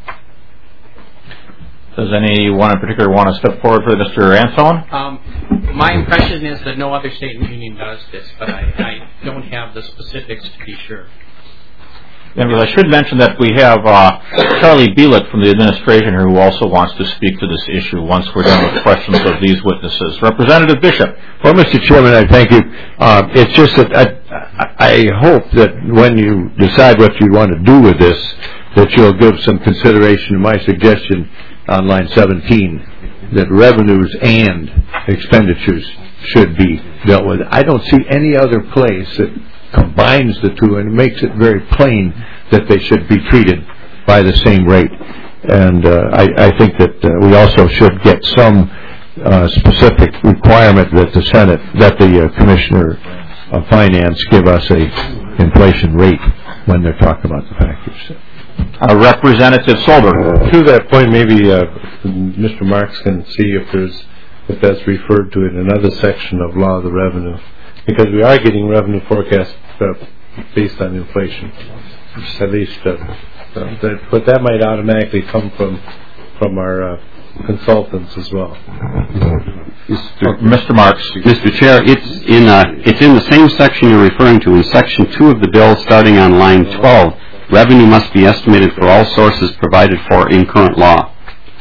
Does anyone in particular want to step forward for Mr. Anselm? My impression is that no other state in the union does this, but I don't have the specifics to be sure. And I should mention that we have Charlie Bielek from the administration here who also wants to speak to this issue once we're done with questions of these witnesses. Representative Bishop. Well, Mr. Chairman, I thank you. It's just that I hope that when you decide what you want to do with this, that you'll give some consideration to my suggestion on line 17, that revenues and expenditures should be dealt with. I don't see any other place that combines the two and makes it very plain that they should be treated by the same rate. And I think that we also should get some specific requirement that the Senate, that the Commissioner of Finance give us a inflation rate when they're talking about the factors. Representative Solberg. To that point, maybe Mr. Marks can see if that's referred to in another section of Law of the Revenue, because we are getting revenue forecasts based on inflation, at least. But that might automatically come from our consultants as well. Mr. Marks. Mr. Chair, it's in the same section you're referring to, in Section 2 of the bill, starting on line 12. Revenue must be estimated for all sources provided for in current law.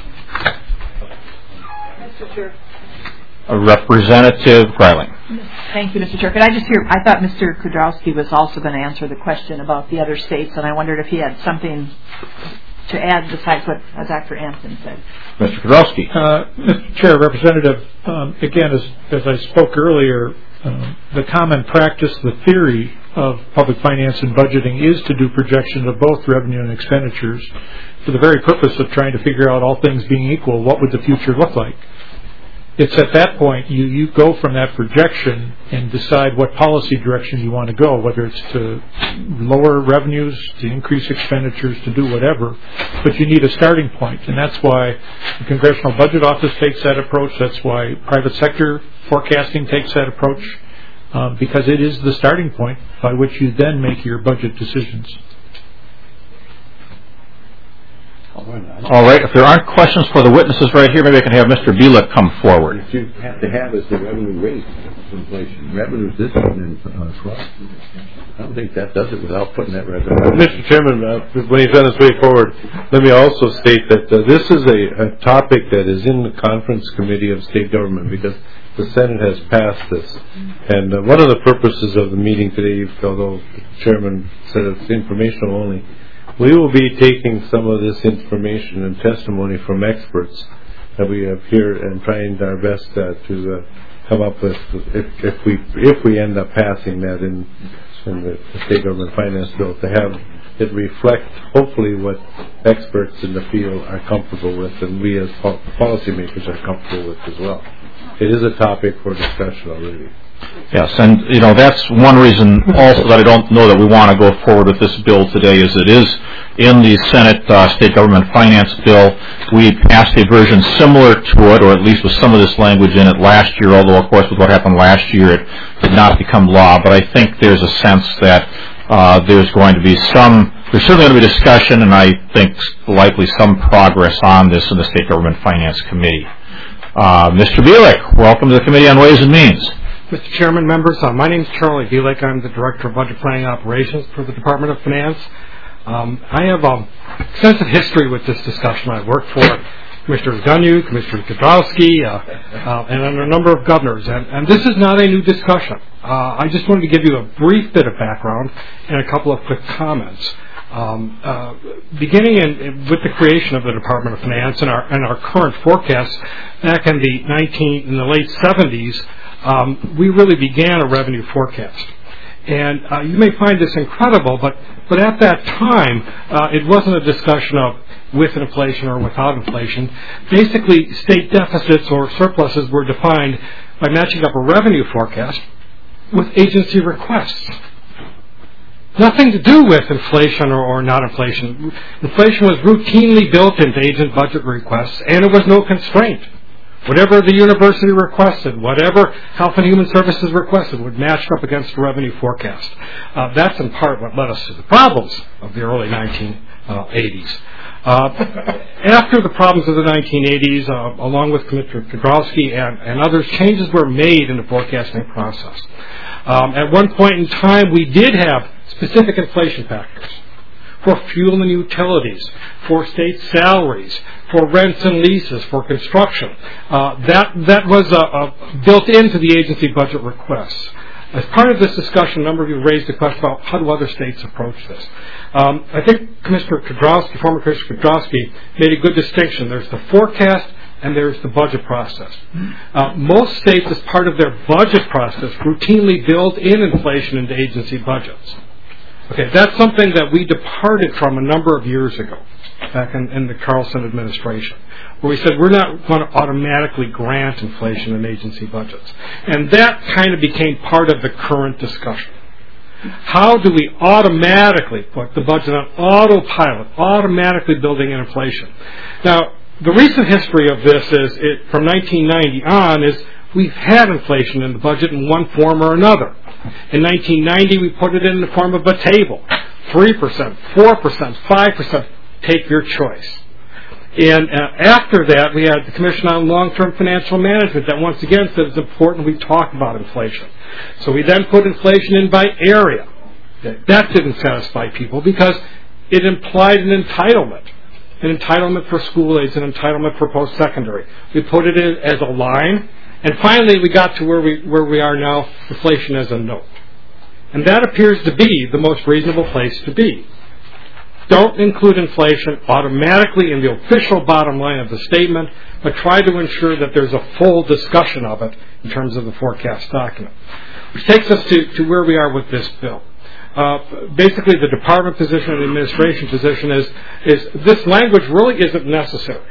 Mr. Chair. Representative Greiling. Thank you, Mr. Chair. Could I just hear, I thought Mr. Kudrowski was also going to answer the question about the other states, and I wondered if he had something to add besides what Dr. Anson said. Mr. Kudrowski. Mr. Chair, Representative, again, as I spoke earlier, the common practice, the theory of public finance and budgeting is to do projections of both revenue and expenditures for the very purpose of trying to figure out, all things being equal, what would the future look like. It's at that point you go from that projection and decide what policy direction you want to go, whether it's to lower revenues, to increase expenditures, to do whatever. But you need a starting point, and that's why the Congressional Budget Office takes that approach. That's why private sector forecasting takes that approach, because it is the starting point by which you then make your budget decisions. All right, if there aren't questions for the witnesses right here, maybe I can have Mr. Bielek come forward. What you have to have is the revenue rate of inflation. Revenues this and cost. I don't think that does it without putting that revenue. Mr. Chairman, when he's on his way forward, let me also state that this is a topic that is in the Conference Committee of State Government, because the Senate has passed this. And one of the purposes of the meeting today, although the Chairman said it's informational only, we will be taking some of this information and testimony from experts that we have here and trying our best to come up with, if we end up passing that in the state government finance bill, to have it reflect hopefully what experts in the field are comfortable with, and we as policymakers are comfortable with as well. It is a topic for discussion already. Yes, and that's one reason also that I don't know that we want to go forward with this bill today is it is in the Senate State Government Finance Bill. We passed a version similar to it, or at least with some of this language in it last year, although of course with what happened last year it did not become law. But I think there's a sense that there's certainly going to be discussion, and I think likely some progress on this in the State Government Finance Committee. Mr. Bielik, welcome to the Committee on Ways and Means. Mr. Chairman, members, my name is Charlie Bielik. I'm the Director of Budget Planning Operations for the Department of Finance. I have extensive history with this discussion. I've worked for Commissioner Gunyu, Commissioner Kudrowski, and a number of governors. And this is not a new discussion. I just wanted to give you a brief bit of background and a couple of quick comments. Beginning with the creation of the Department of Finance and our current forecasts back in the late 70s, we really began a revenue forecast. And you may find this incredible, but at that time, it wasn't a discussion of with inflation or without inflation. Basically, state deficits or surpluses were defined by matching up a revenue forecast with agency requests. Nothing to do with inflation or not inflation. Inflation was routinely built into agent budget requests, and it was no constraint. Whatever the university requested, whatever Health and Human Services requested would match up against the revenue forecast. That's in part what led us to the problems of the early 1980s. After the problems of the 1980s, along with Commissioner Kudrowski and others, changes were made in the forecasting process. At one point in time, we did have specific inflation factors for fuel and utilities, for state salaries, for rents and leases, for construction. That was built into the agency budget requests. As part of this discussion, a number of you raised the question about how do other states approach this. I think Commissioner Kudrowski, former Commissioner Kudrowski, made a good distinction. There's the forecast and there's the budget process. Most states, as part of their budget process, routinely build in inflation into agency budgets. Okay, that's something that we departed from a number of years ago, back in the Carlson administration, where we said we're not going to automatically grant inflation in agency budgets. And that kind of became part of the current discussion. How do we automatically put the budget on autopilot, automatically building in inflation? Now, the recent history of this is, from 1990 on, is we've had inflation in the budget in one form or another. In 1990, we put it in the form of a table. 3%, 4%, 5%, take your choice. And after that, we had the Commission on Long-Term Financial Management that once again said it's important we talk about inflation. So we then put inflation in by area. That didn't satisfy people because it implied an entitlement for school aids, an entitlement for post-secondary. We put it in as a line. And finally, we got to where we are now, inflation as a note. And that appears to be the most reasonable place to be. Don't include inflation automatically in the official bottom line of the statement, but try to ensure that there's a full discussion of it in terms of the forecast document. Which takes us to where we are with this bill. Basically, the department position and the administration position is this language really isn't necessary.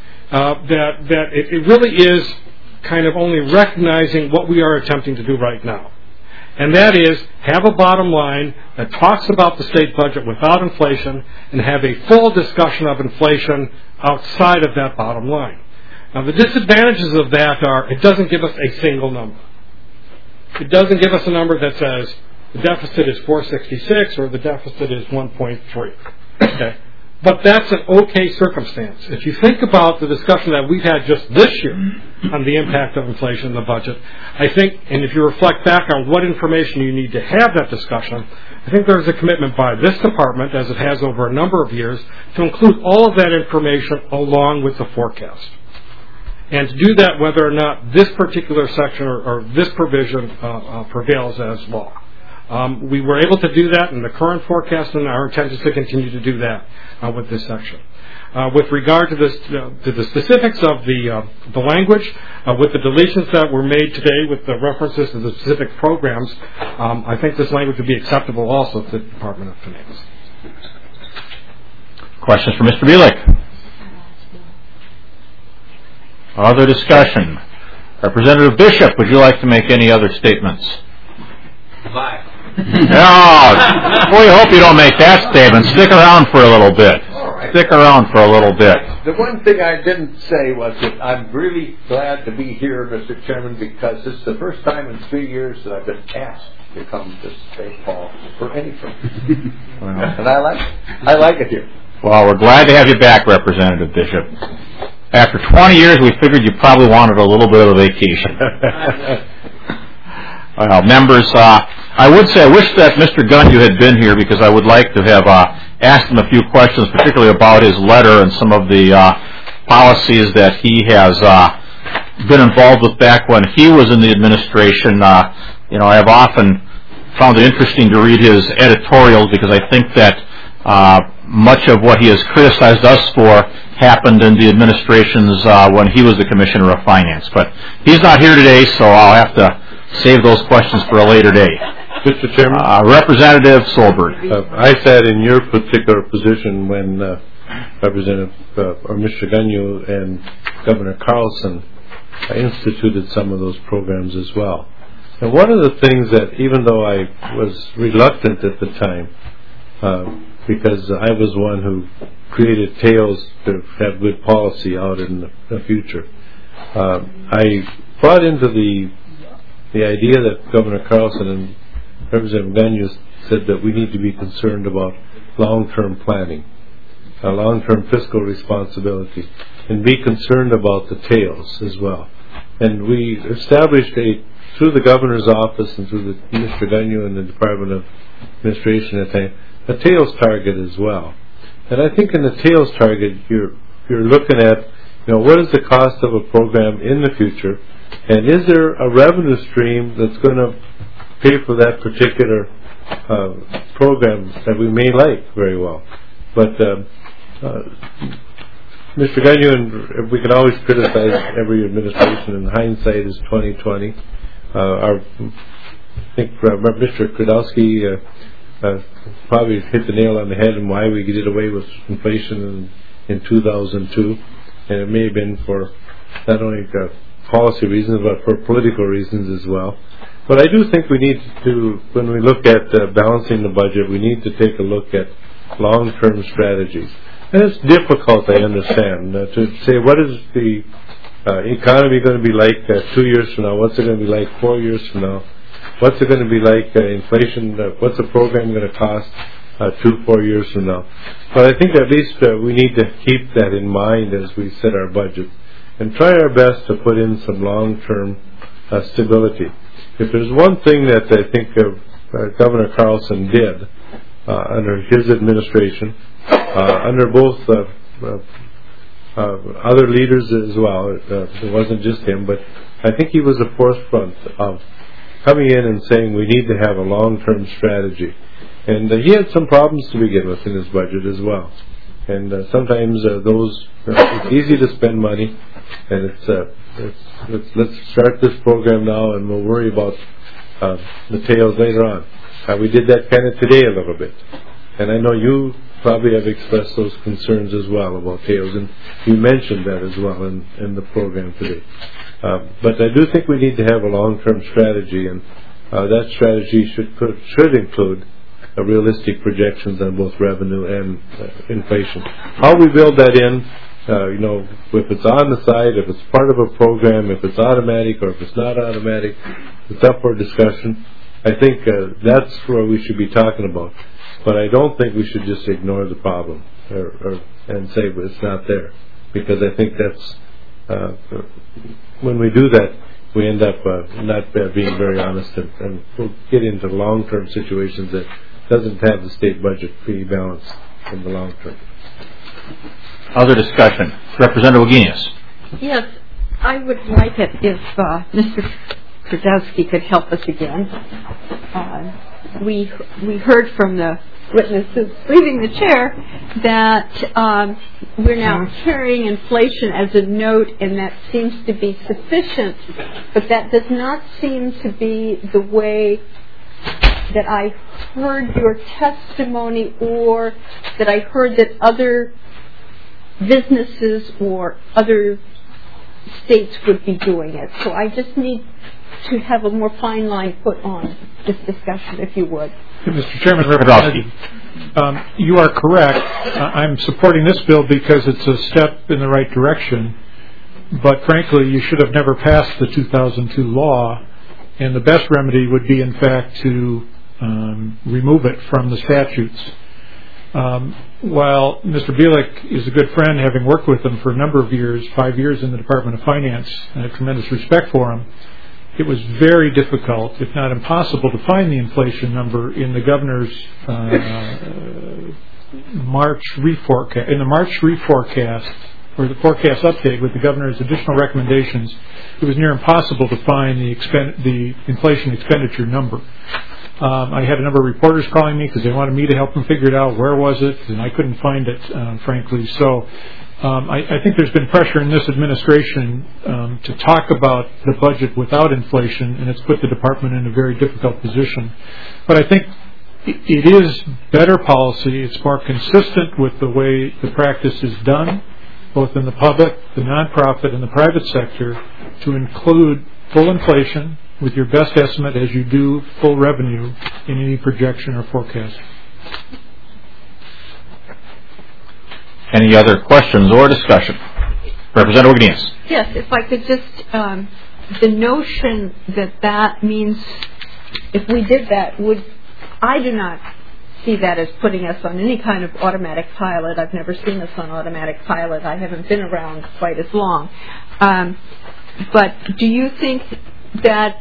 That it really is kind of only recognizing what we are attempting to do right now. And that is have a bottom line that talks about the state budget without inflation and have a full discussion of inflation outside of that bottom line. Now, the disadvantages of that are it doesn't give us a single number. It doesn't give us a number that says the deficit is 466 or the deficit is 1.3. Okay? But that's an okay circumstance. If you think about the discussion that we've had just this year on the impact of inflation in the budget, I think, and if you reflect back on what information you need to have that discussion, I think there's a commitment by this department, as it has over a number of years, to include all of that information along with the forecast. And to do that whether or not this particular section or this provision prevails as law. We were able to do that in the current forecast, and our intent is to continue to do that with this section. With regard to the specifics of the language, with the deletions that were made today with the references to the specific programs, I think this language would be acceptable also to the Department of Finance. Questions for Mr. Bielik? Other discussion? Representative Bishop, would you like to make any other statements? Bye. No, we hope you don't make that statement. Stick around for a little bit. Stick around for a little bit. The one thing I didn't say was that I'm really glad to be here, Mr. Chairman, because this is the first time in 3 years that I've been asked to come to St. Paul for anything. And I like it here. Well, we're glad to have you back, Representative Bishop. After 20 years, we figured you probably wanted a little bit of a vacation. Well, members, I would say I wish that Mr. Gunyu had been here because I would like to have asked him a few questions, particularly about his letter and some of the policies that he has been involved with back when he was in the administration. I have often found it interesting to read his editorials because I think that much of what he has criticized us for happened in the administrations when he was the Commissioner of Finance. But he's not here today, so I'll have to save those questions for a later day. Mr. Chairman? Representative Solberg. I sat in your particular position when Representative or Mr. Gunyu and Governor Carlson instituted some of those programs as well. And one of the things that, even though I was reluctant at the time, because I was one who created TAILS to have good policy out in the future, I bought into the idea that Governor Carlson and Representative Gunyu said that we need to be concerned about long-term planning, long-term fiscal responsibility, and be concerned about the TAILS as well. And we established through the Governor's office and through Mr. Gunyu and the Department of Administration at the time, a TAILS target as well. And I think in the TAILS target, you're looking at, what is the cost of a program in the future, and is there a revenue stream that's going to pay for that particular program that we may like very well. But Mr. Gunyu, and we can always criticize every administration, and hindsight is 20/20. I think Mr. Kudowski probably hit the nail on the head on why we did away with inflation in 2002, and it may have been for not only policy reasons but for political reasons as well. But I do think we need to, when we look at balancing the budget, we need to take a look at long-term strategies. And it's difficult, I understand, to say what is the economy going to be like 2 years from now, what's it going to be like 4 years from now, what's it going to be like inflation, what's the program going to cost 2-4 years from now. But I think at least we need to keep that in mind as we set our budget and try our best to put in some long-term stability. If there's one thing that I think Governor Carlson did under his administration, under both other leaders as well, it wasn't just him, but I think he was the forefront of coming in and saying we need to have a long-term strategy. And he had some problems to begin with in his budget as well. And sometimes it's easy to spend money, and let's start this program now, and we'll worry about the TAILS later on. We did that kind of today a little bit, and I know you probably have expressed those concerns as well about TAILS, and you mentioned that as well in the program today. But I do think we need to have a long-term strategy, and that strategy should include realistic projections on both revenue and inflation. How we build that in, if it's on the side, if it's part of a program, if it's automatic or if it's not automatic, it's up for discussion. I think that's where we should be talking about. But I don't think we should just ignore the problem and say it's not there, because I think that's when we do that, we end up not being very honest, and we'll get into long-term situations that doesn't have the state budget pretty balanced in the long term. Other discussion. Representative Wagenius. Yes, I would like it if Mr. Krudowski could help us again. We heard from the witnesses leaving the chair that we're now carrying inflation as a note, and that seems to be sufficient, but that does not seem to be the way that I heard your testimony, or that I heard that other businesses or other states would be doing it. So I just need to have a more fine line put on this discussion, if you would. Mr. Chairman, you are correct. I'm supporting this bill because it's a step in the right direction. But frankly, you should have never passed the 2002 law, and the best remedy would be, in fact, to remove it from the statutes. While Mr. Bielik is a good friend, having worked with him for a number of years, 5 years in the Department of Finance, and I have tremendous respect for him, it was very difficult, if not impossible, to find the inflation number in the governor's March reforecast. In the March reforecast, or the forecast update with the governor's additional recommendations, it was near impossible to find the inflation expenditure number. I had a number of reporters calling me because they wanted me to help them figure it out. Where was it? And I couldn't find it, frankly. So I think there's been pressure in this administration to talk about the budget without inflation, and it's put the department in a very difficult position. But I think it is better policy. It's more consistent with the way the practice is done, both in the public, the nonprofit, and the private sector, to include full inflation with your best estimate as you do full revenue in any projection or forecast. Any other questions or discussion? Representative Guinness. Yes, if I could just, the notion that means if we did that, I do not see that as putting us on any kind of automatic pilot. I've never seen us on automatic pilot. I haven't been around quite as long. But do you think that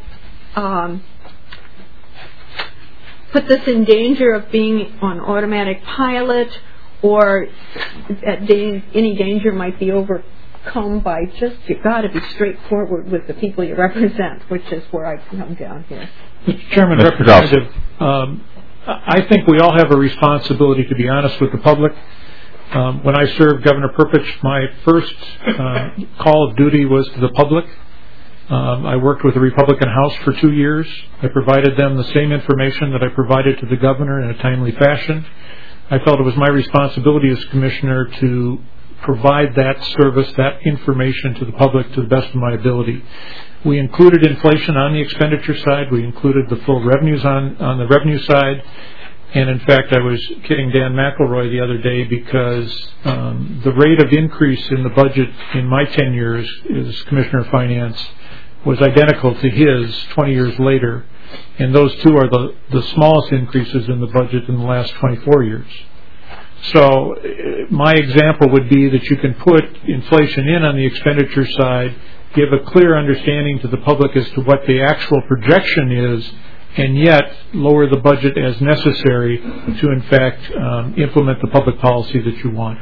put this in danger of being on automatic pilot, or that any danger might be overcome by just, you've got to be straightforward with the people you represent, which is where I come down here. Mr. Chairman, Representative, I think we all have a responsibility to be honest with the public. When I served Governor Perpich, my first call of duty was to the public. I worked with the Republican House for 2 years. I provided them the same information that I provided to the governor in a timely fashion. I felt it was my responsibility as commissioner to provide that service, that information to the public to the best of my ability. We included inflation on the expenditure side. We included the full revenues on the revenue side. And in fact, I was kidding Dan McElroy the other day because the rate of increase in the budget in my 10 years as Commissioner of Finance was identical to his 20 years later. And those two are the smallest increases in the budget in the last 24 years. So my example would be that you can put inflation in on the expenditure side, give a clear understanding to the public as to what the actual projection is, and yet lower the budget as necessary to, in fact, implement the public policy that you want.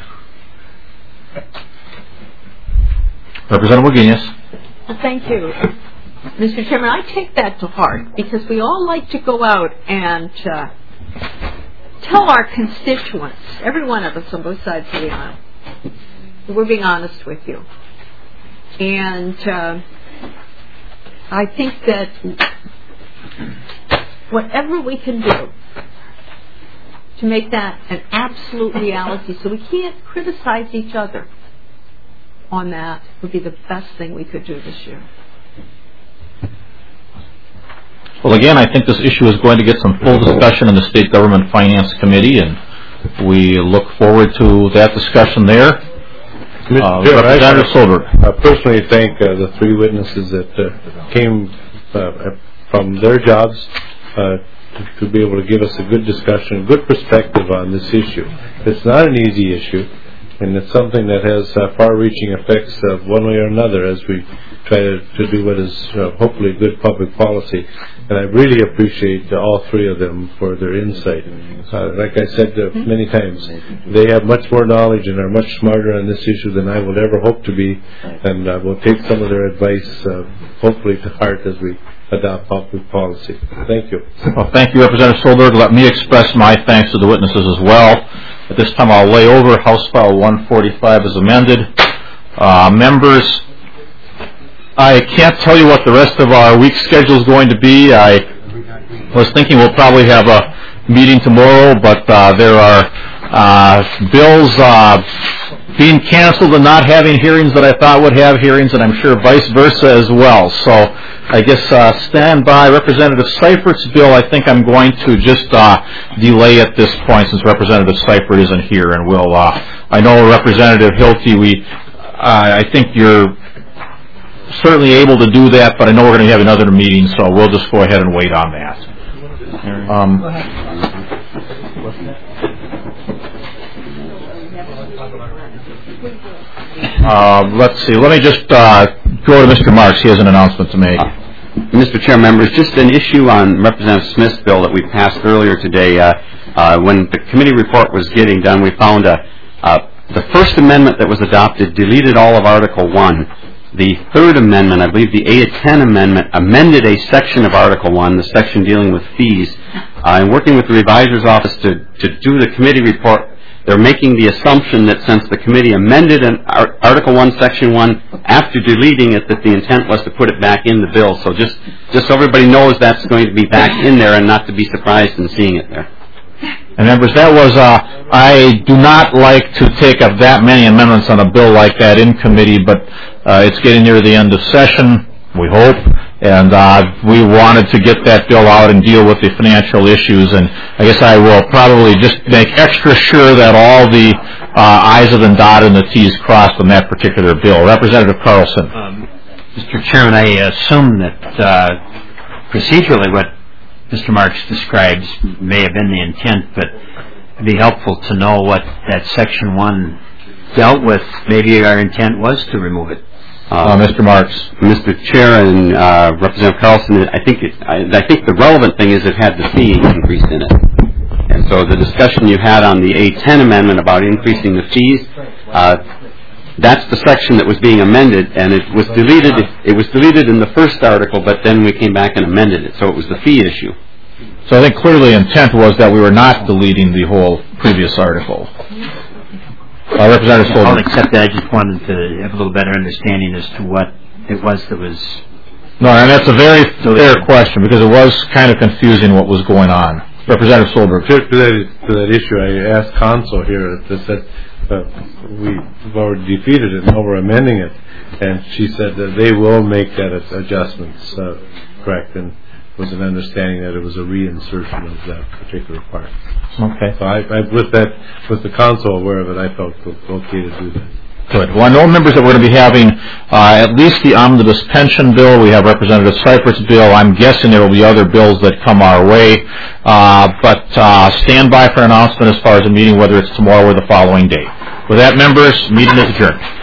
Representative Guinness. Thank you. Mr. Chairman, I take that to heart because we all like to go out and tell our constituents, every one of us on both sides of the aisle, we're being honest with you. And I think that whatever we can do to make that an absolute reality so we can't criticize each other on that would be the best thing we could do this year. Well, again, I think this issue is going to get some full discussion in the State Government Finance Committee, and we look forward to that discussion there. Representative Solberg. I personally thank the three witnesses that came from their jobs to be able to give us a good discussion, good perspective on this issue. It's not an easy issue, and it's something that has far-reaching effects one way or another as we try to do what is hopefully good public policy. And I really appreciate all three of them for their insight. Like I said many times, they have much more knowledge and are much smarter on this issue than I would ever hope to be, and we'll take some of their advice hopefully to heart as we adopt public policy. Thank you. Well, thank you, Representative Solberg. Let me express my thanks to the witnesses as well. At this time, I'll lay over House File 145 as amended. Members, I can't tell you what the rest of our week's schedule is going to be. I was thinking we'll probably have a meeting tomorrow, but there are bills being canceled and not having hearings that I thought would have hearings, and I'm sure vice versa as well. So I guess stand by Representative Seifert's bill. I think I'm going to just delay at this point since Representative Seifert isn't here, and we'll. I know Representative Hilke. I think you're certainly able to do that, but I know we're going to have another meeting, so we'll just go ahead and wait on that. Let's see. Let me just go to Mr. Marks. He has an announcement to make. Mr. Chair, members, just an issue on Representative Smith's bill that we passed earlier today. When the committee report was getting done, we found the First Amendment that was adopted deleted all of Article 1. The Third Amendment, I believe the A10 Amendment, amended a section of Article 1, the section dealing with fees. In working with the revisor's office to do the committee report, they're making the assumption that since the committee amended Article 1, Section 1, after deleting it, that the intent was to put it back in the bill. So just so everybody knows that's going to be back in there and not to be surprised in seeing it there. And members, that was, I do not like to take up that many amendments on a bill like that in committee, but it's getting near the end of session, we hope, and we wanted to get that bill out and deal with the financial issues, and I guess I will probably just make extra sure that all the I's have been dotted and the T's crossed on that particular bill. Representative Carlson. Mr. Chairman, I assume that procedurally what Mr. Marks describes may have been the intent, but it'd be helpful to know what that Section 1 dealt with. Maybe our intent was to remove it. Mr. Marks. Mr. Chair and Representative Carlson, I think the relevant thing is it had the fee increase in it. And so the discussion you had on the A10 Amendment about increasing the fees, that's the section that was being amended, and it was deleted. It was deleted in the first article, but then we came back and amended it. So it was the fee issue. So I think clearly intent was that we were not deleting the whole previous article. Representative Stolberg. I'll accept that. I just wanted to have a little better understanding as to what it was that was... No, and that's a very fair question, because it was kind of confusing what was going on. Representative Stolberg. To that issue, I asked counsel here that we've already defeated it, now we're amending it, and she said that they will make that adjustments correct, and was an understanding that it was a reinsertion of that particular part. Okay. So with the council aware of it, I felt okay to do that. Good. Well, I know, members, that we're going to be having at least the omnibus pension bill. We have Representative Seifert's bill. I'm guessing there will be other bills that come our way. But stand by for an announcement as far as the meeting, whether it's tomorrow or the following day. With that, members, meeting is adjourned.